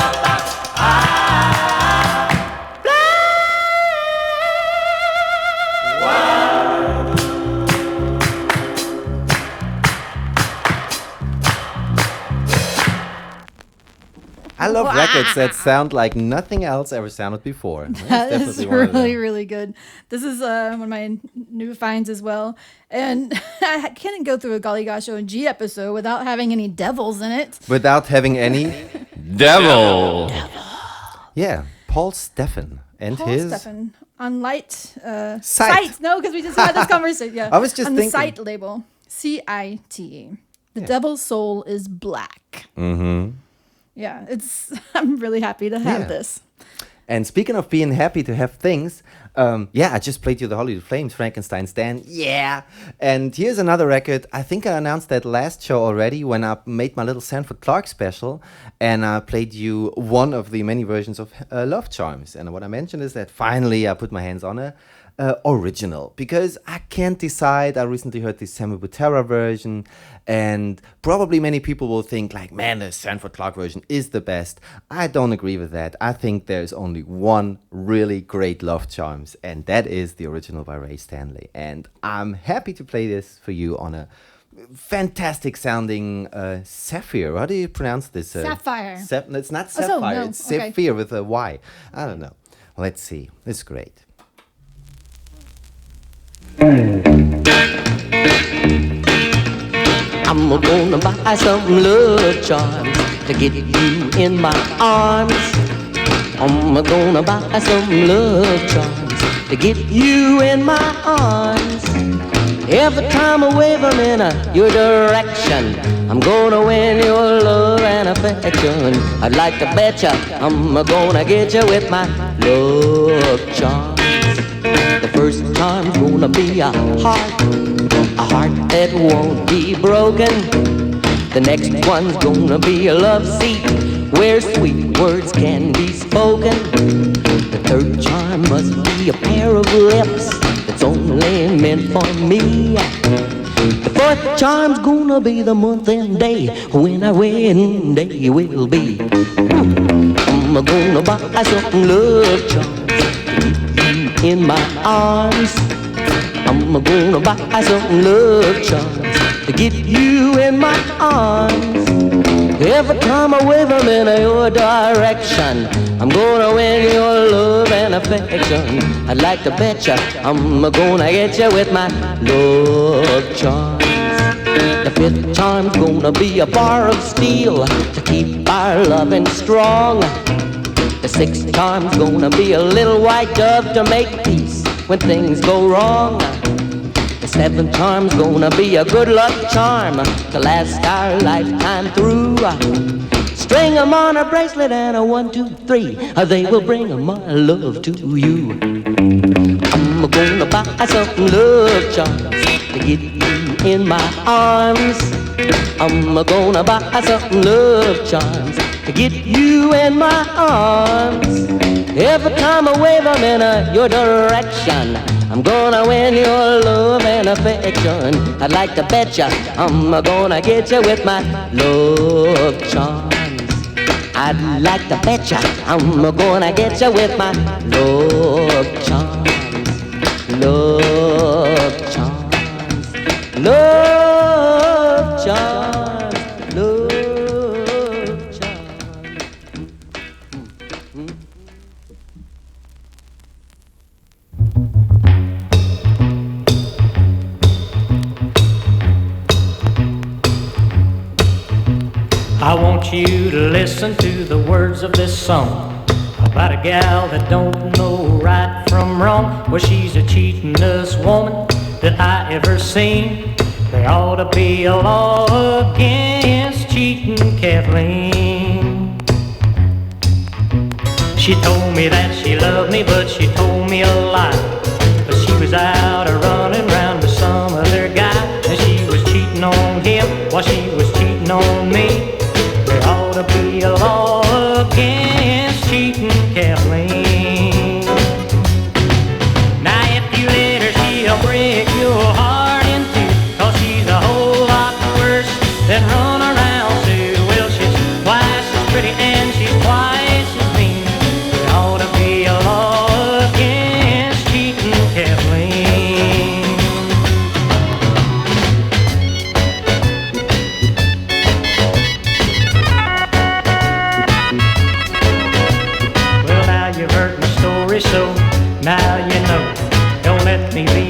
I love records that sound like nothing else ever sounded before. That is definitely one of them. really, really good. This is one of my new finds as well. And I can't go through a Golly Gosh O&G episode without having any devils in it. Without having any devil. Yeah, Paul Steffen and Paul his Steffen on Light Sight. No, because we just had this conversation. Yeah, I was just on thinking. the Sight label, CITE. The devil's soul is black. Mm-hmm. Yeah, I'm really happy to have this. And speaking of being happy to have things, I just played you the Hollywood Flames, Frankenstein's Den. Yeah. And here's another record. I think I announced that last show already when I made my little Sanford Clark special. And I played you one of the many versions of Love Charms. And what I mentioned is that finally I put my hands on a original, because I can't decide. I recently heard the Sammy Butera version, and probably many people will think like, man, the Sanford Clark version is the best. I don't agree with that. I think there's only one really great Love Charms, and that is the original by Ray Stanley. And I'm happy to play this for you on a fantastic sounding Sapphire. How do you pronounce this? Sapphire. It's not Sapphire. No. It's Okay. Sapphire with a Y. I don't know. Let's see. It's great. I'm gonna buy some love charms to get you in my arms. I'm gonna buy some love charms to get you in my arms. Every time I wave them in your direction, I'm gonna win your love and affection. I'd like to bet ya I'm gonna get you with my love charms. The first time's gonna be a heart that won't be broken. The next one's gonna be a love seat where sweet words can be spoken. The third charm must be a pair of lips that's only meant for me. The fourth charm's gonna be the month and day when our wedding day will be. I'm gonna buy some love charms in my arms. I'm gonna buy some love charms to get you in my arms. Every time I wave them in your direction, I'm gonna win your love and affection. I'd like to bet ya I'm gonna get you with my love charms. The fifth charm's gonna be a bar of steel to keep our loving strong. The sixth charm's gonna be a little white dove to make peace when things go wrong. The seventh charm's gonna be a good luck charm to last our lifetime through. String 'em on a bracelet and a 1, 2, 3. They will bring my love to you. I'm gonna buy some love charms to get you in my arms. I'm gonna buy some love charms to get you in my arms. Every time I wave them in your direction, I'm gonna win your love and affection. I'd like to bet ya I'm gonna get you with my love charms. I'd like to bet ya I'm gonna get you with my love charms. Love charms. Love charms. Love charms. I want you to listen to the words of this song about a gal that don't know right from wrong. Well, she's a cheatin'est woman that I ever seen. There ought to be a law against cheating Kathleen. She told me that she loved me, but she told me a lie. But she was out running round with some other guy, and she was cheating on him while she was cheating on me.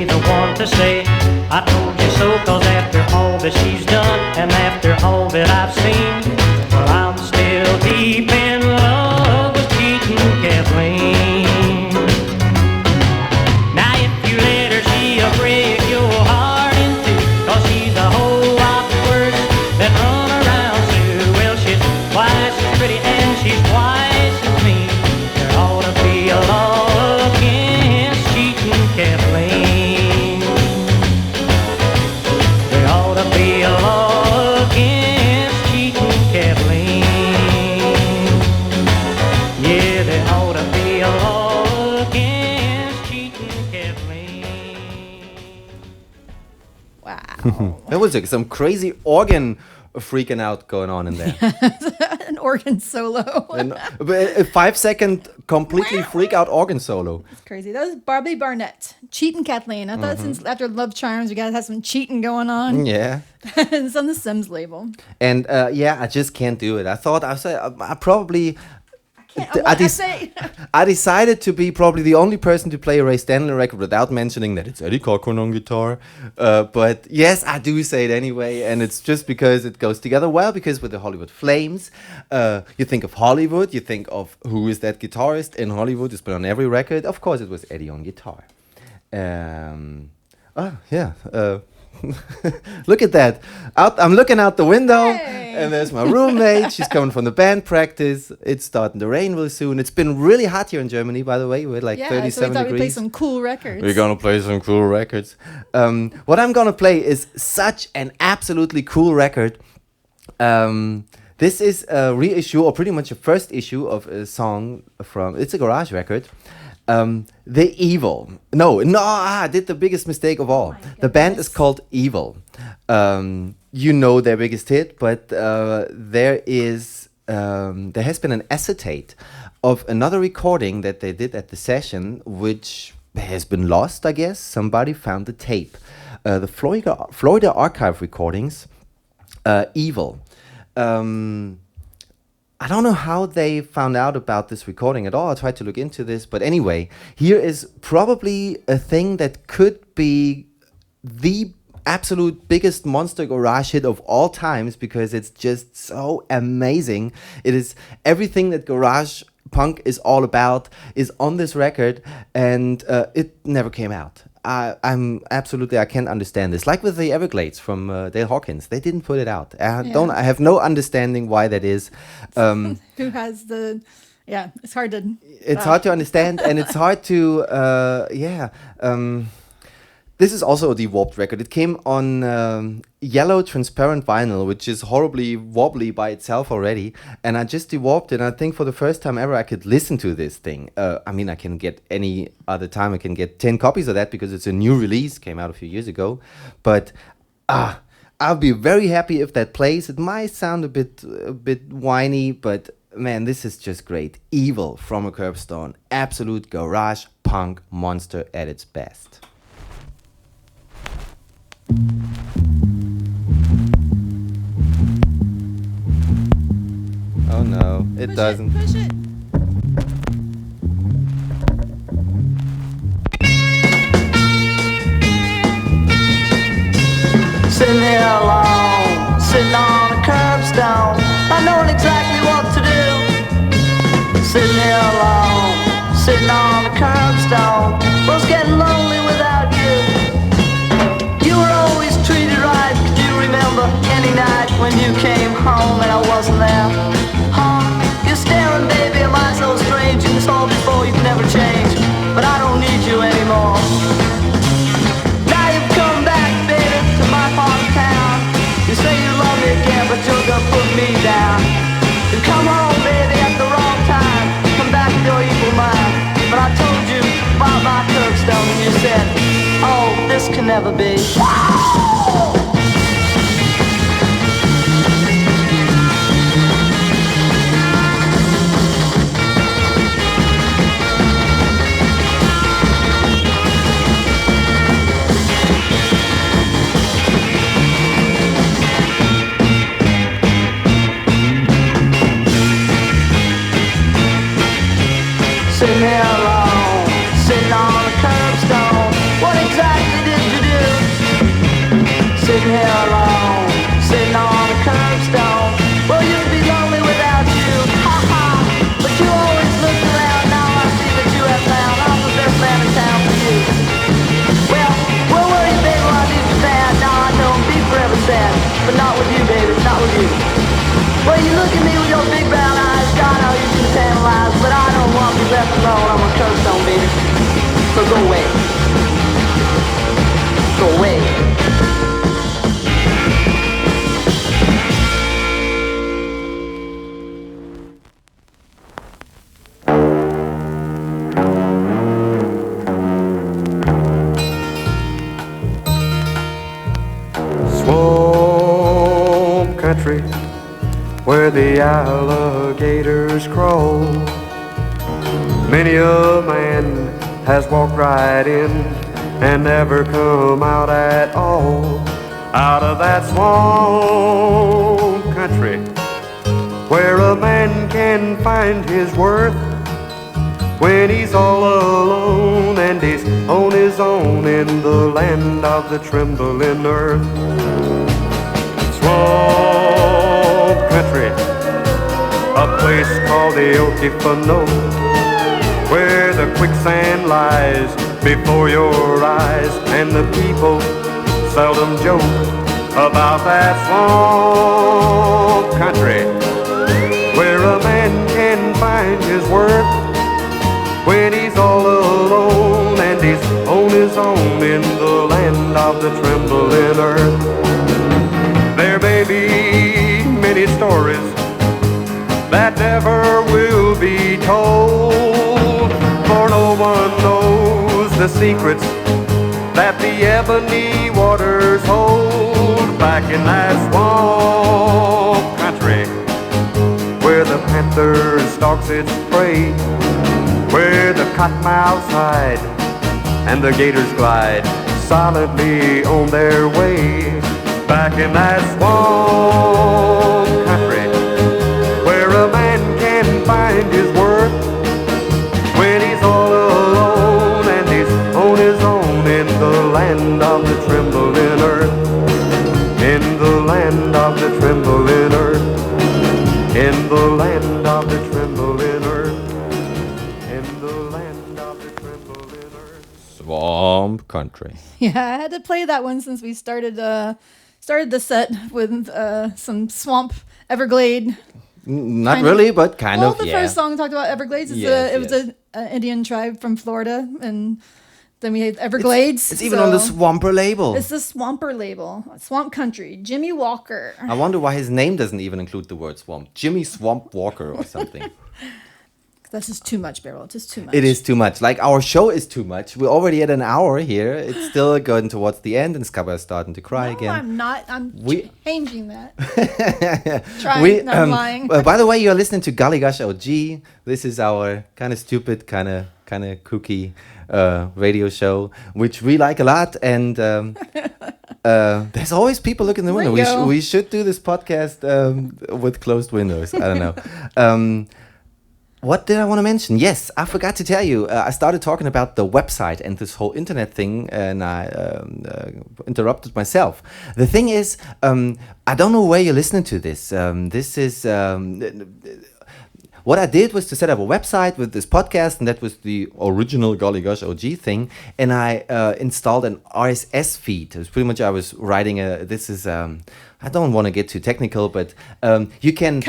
be the one to say I told you so, 'cause after all that she's done and after all that I've seen, well, I'm still deep in love with cheating Kathleen. Now if you let her, she'll break your heart in two, 'cause she's a whole lot worse than run around Sue. Well, she's twice as pretty and she's twice as mean. There ought to be a law against cheating Kathleen. There ought to be a law against cheating Kathleen. Yeah, there ought to be a law against cheating Kathleen. Wow. There was some crazy organ freaking out going on in there. An organ solo. And a 5-second completely freak out organ solo. It's crazy. That was Barbie Barnett. Cheating Kathleen. I thought since after Love Charms, you guys have some cheating going on. Yeah. It's on the Sims label. And I just can't do it. I probably. I decided to be probably the only person to play a Ray Stanley record without mentioning that it's Eddie Cochran on guitar. But yes, I do say it anyway, and it's just because it goes together well. Because with the Hollywood Flames, you think of Hollywood, you think of who is that guitarist in Hollywood. It's been on every record. Of course, it was Eddie on guitar. Look at that. I'm looking out the window, and there's my roommate. She's coming from the band practice. It's starting to rain real soon. It's been really hot here in Germany, by the way. We're like 37 so we thought degrees. we'd play some cool records. We're gonna play some cool records. What I'm gonna play is such an absolutely cool record. This is a reissue, or pretty much a first issue of a song from. It's a garage record. The Evil. I did the biggest mistake of all. The band is called Evil. You know their biggest hit, but there has been an acetate of another recording that they did at the session, which has been lost, I guess. Somebody found the tape. The Florida Archive recordings, Evil. I don't know how they found out about this recording at all. I tried to look into this, but anyway, here is probably a thing that could be the absolute biggest monster garage hit of all times, because it's just so amazing. It is everything that garage punk is all about is on this record, and it never came out. I can't understand this. Like with the Everglades from Dale Hawkins, they didn't put it out. I have no understanding why that is. Who has the? Yeah, it's hard to. It's hard to understand, and it's hard to. This is also a de-warped record. It came on yellow transparent vinyl, which is horribly wobbly by itself already. And I just de-warped it, and I think for the first time ever I could listen to this thing. I can get any other time, I can get 10 copies of that because it's a new release, came out a few years ago. But I'll be very happy if that plays. It might sound a bit whiny, but man, this is just great. Evil from a Curbstone. Absolute garage punk monster at its best. Oh no, it doesn't. Push it. Sitting here alone, sitting on a curbstone, not knowing exactly what to do. Sitting here alone, sitting on a curbstone, was getting lonely without you. You were always treated right. Could you remember any night when you came home and I wasn't there? Huh? You're staring, baby, am I so strange? You saw before, you can never change, but I don't need you anymore. Now you've come back, baby, to my part of town. You say you love me again, but you're gonna put me down. You come home, baby, at the wrong time. Come back with your evil mind. But I told you about my curbstone, and you said, oh, this can never be. Sitting here alone, sitting on a curbstone. What exactly where the alligators crawl. Many a man has walked right in and never come out at all. Out of that swamp country where a man can find his worth when he's all alone and he's on his own in the land of the trembling earth. Swamp country, a place called the Okefenokee, where the quicksand lies before your eyes, and the people seldom joke about that swamp country, where a man can find his worth when he's all alone and he's on his own in the land of the trembling earth. There may be many stories that never will be told, for no one knows the secrets that the ebony waters hold. Back in that swamp country where the panther stalks its prey, where the cottonmouths hide and the gators glide silently on their way. Back in that swamp country where a man can find his worth when he's all alone and he's on his own in the land of the trembling earth. In the land of the trembling earth. In the land of the trembling earth. In the land of the trembling earth. Swamp country. Yeah, I had to play that one since we started the set with some swamp Everglade. Not kind really, but kind of, the yeah. first song talked about Everglades. Yes, It was an Indian tribe from Florida, and then we had Everglades. It's even on the Swamper label. It's the Swamper label. Swamp Country. Jimmy Walker. I wonder why his name doesn't even include the word swamp. Jimmy Swamp Walker or something. That's just too much, Beryl. Just too much. It is too much. Like, our show is too much. We're already at an hour here. It's still going towards the end, and Skabba is starting to cry again. I'm not. I'm changing that. I'm lying. By the way, you're listening to Golly Gosh OG. This is our kind of stupid, kind of kooky radio show, which we like a lot. And there's always people looking in the window. We should do this podcast with closed windows. I don't know. What did I want to mention? Yes, I forgot to tell you. I started talking about the website and this whole internet thing, and I interrupted myself. The thing is, I don't know where you're listening to this. This is... what I did was to set up a website with this podcast, and that was the original Golly Gosh OG thing. And I installed an RSS feed. It was pretty much, I was writing I don't want to get too technical, but you can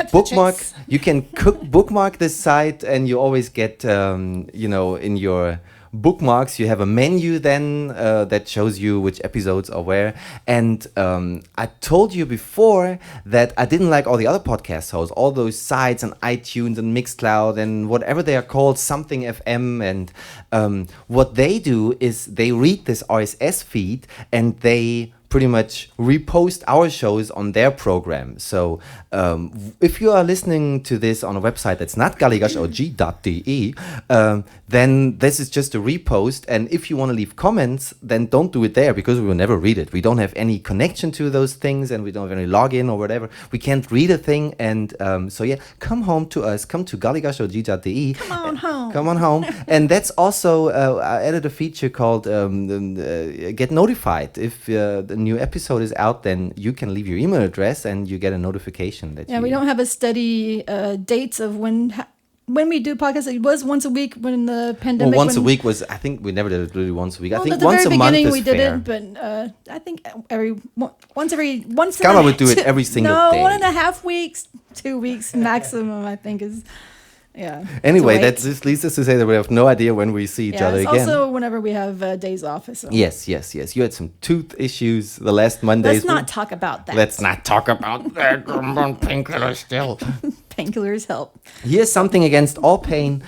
bookmark this site, and you always get, in your bookmarks, you have a menu then that shows you which episodes are where. And I told you before that I didn't like all the other podcast hosts, all those sites and iTunes and Mixcloud and whatever they are called, something FM. And what they do is they read this RSS feed and they pretty much repost our shows on their program. So if you are listening to this on a website that's not gollygashog.de, then this is just a repost. And if you want to leave comments, then don't do it there, because we will never read it. We don't have any connection to those things, and we don't have any login or whatever. We can't read a thing. And so yeah, come home to us. Come to gollygashog.de. Come on home. And that's also, I added a feature called Get Notified. If the new episode is out, then you can leave your email address and you get a notification that we don't have a steady dates of when we do podcasts. It was once a week when the pandemic. Well, once a week was, I think we never did it really once a week. Well, I think at the once very a month beginning is we did fair. it, but I think once Skama would do it every single day. 1.5 weeks, 2 weeks maximum, I think is. Yeah. Anyway, that just leads us to say that we have no idea when we see each other again. Also, whenever we have days off. So. Yes. You had some tooth issues the last Mondays. Let's not talk about that. Let's not talk about that. I'm on painkillers still. Painkillers help. Here's something against all pain.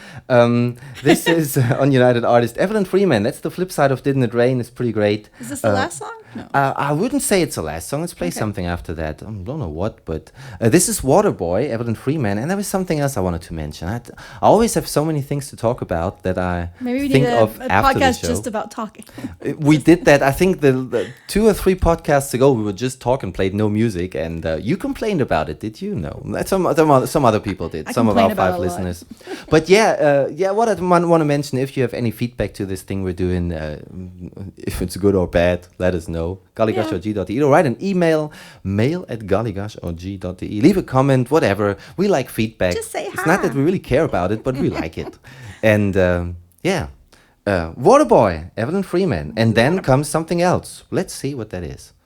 This is on United Artist. Evelyn Freeman. That's the flip side of Didn't It Rain. It's pretty great. Is this the last song? I wouldn't say it's the last song. Let's play something after that. I don't know what, but this is Waterboy, Evelyn Freeman, and there was something else I wanted to mention. I always have so many things to talk about that I Maybe we think need of a after the podcast show. just about talking. We did that. I think the 2 or 3 podcasts ago, we would just talk and played no music, and you complained about it, did you? No, some other people did. Some of our complain about 5 a lot. listeners. But yeah. What I want to mention, if you have any feedback to this thing we're doing, if it's good or bad, let us know. Gollygosh.org.de, or write an email, mail@gollygosh.org.de. Leave a comment, whatever. We like feedback. Just say It's not hi. that we really care about it, but we like it. And Waterboy, Evelyn Freeman, and then comes something else. Let's see what that is.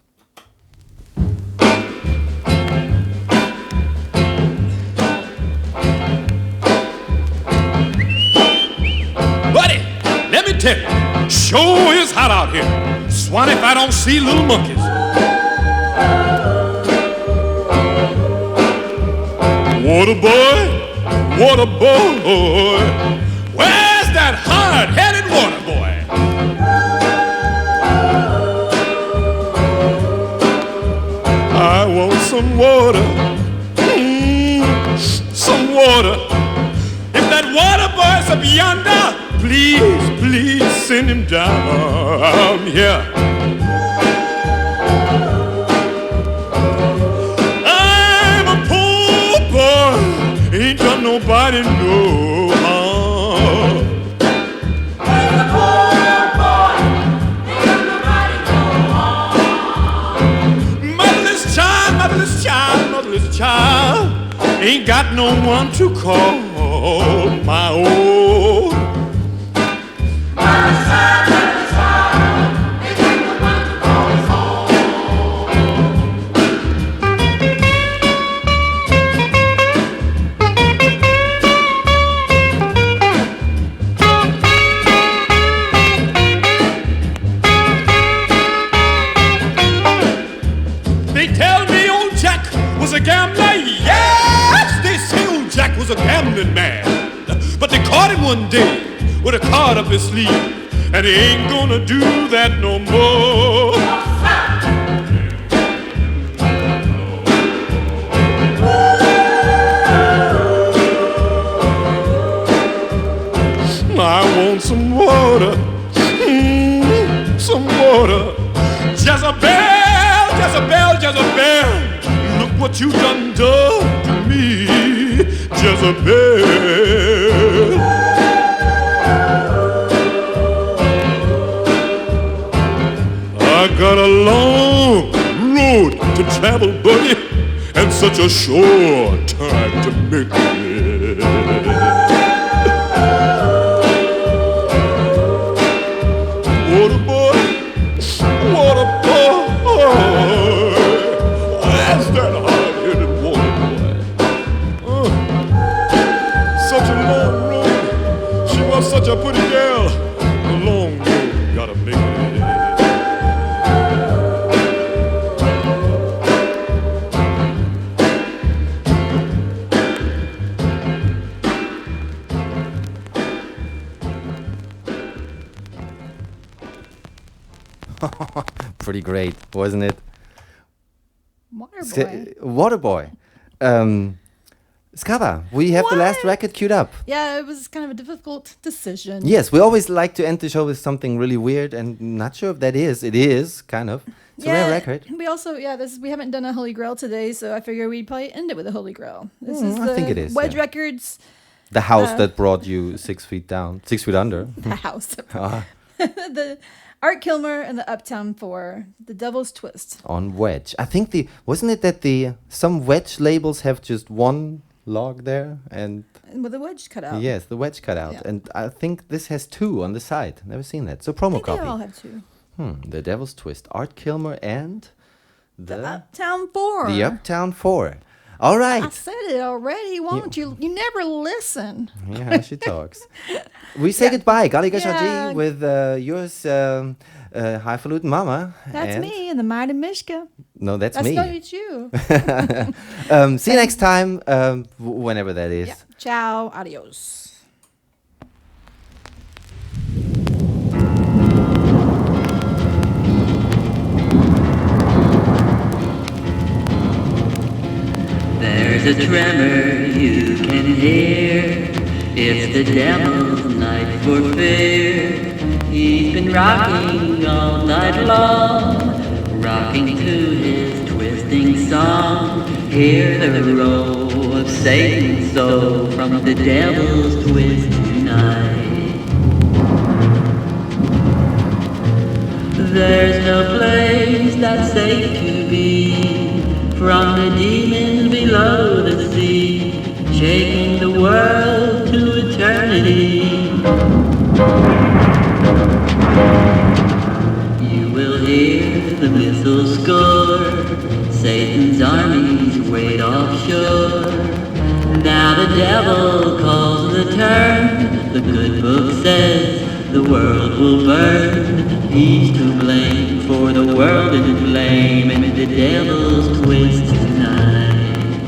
Buddy, let me tell you, sure is hot out here. Swan if I don't see little monkeys. Water boy, where's that hard-headed water boy? I want some water, some water. If that water boy's up yonder, please send him down here. I'm a poor boy, ain't done nobody no harm. I'm a poor boy, ain't done nobody no harm. Motherless child, ain't got no one to call my own. They tell me old Jack was a gambler. Yes, they say old Jack was a gambling man. But they caught him one day with a card up his sleeve, and he ain't gonna do that no more. I want some water, some water. Jezebel, look what you done to me, Jezebel. I got a long road to travel, buddy, and such a short time to make it. Water boy, that's that hard-headed water boy. Such a long road. She was such a pretty girl. A long road, gotta make it. Pretty great, wasn't it? Waterboy. Waterboy. Skaba, we have the last record queued up. Yeah, it was kind of a difficult decision. Yes, we always like to end the show with something really weird, and not sure if that is. It is, kind of. It's a rare record. We also, we haven't done a Holy Grail today, so I figure we'd probably end it with a Holy Grail. This is I think it is, Wedge yeah. Records. The house that brought you 6 feet down, 6 feet under. The house. Ah, The Art Kilmer and the Uptown 4, The Devil's Twist. on Wedge. I think wasn't it that some Wedge labels have just one log there, and And with the wedge cut out. yes, the Wedge cut out, Yeah. and I think this has 2 on the side. Never seen that. So promo I think copy. they all have two. The Devil's Twist, Art Kilmer, and The Uptown 4. the Uptown 4. All right. I said it already, won't you? You never listen. Yeah, she talks. We say goodbye, Gali Yeah. Gashaji, with yours, Highfalutin Mama. That's and- me and the Mighty Mishka. No, that's me. No, it's you. See you next time, whenever that is. Ciao. Adios. a tremor you can hear. It's the devil's night for fear. He's been rocking all night long, rocking to his twisting song. Hear the roll of Satan's soul from the devil's twist tonight. There's no place that's safe to be from the demons below the sea, shaking the world to eternity. You will hear the missiles score, Satan's armies wait offshore. Now the devil calls the turn, the good book says the world will burn. He's to blame for the world in flame and the devil's twist tonight.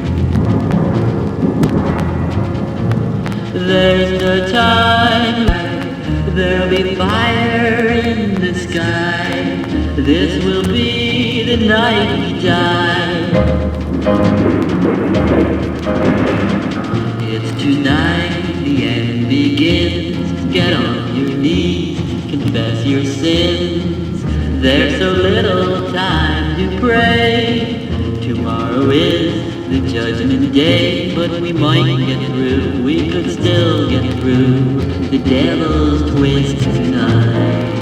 There's no time, there'll be fire in the sky. This will be the night we die. It's tonight the end begins. Get on your knees, confess your sins. There's so little time to pray. Tomorrow is the judgment day, but we might get through. We could still get through the devil's twist tonight.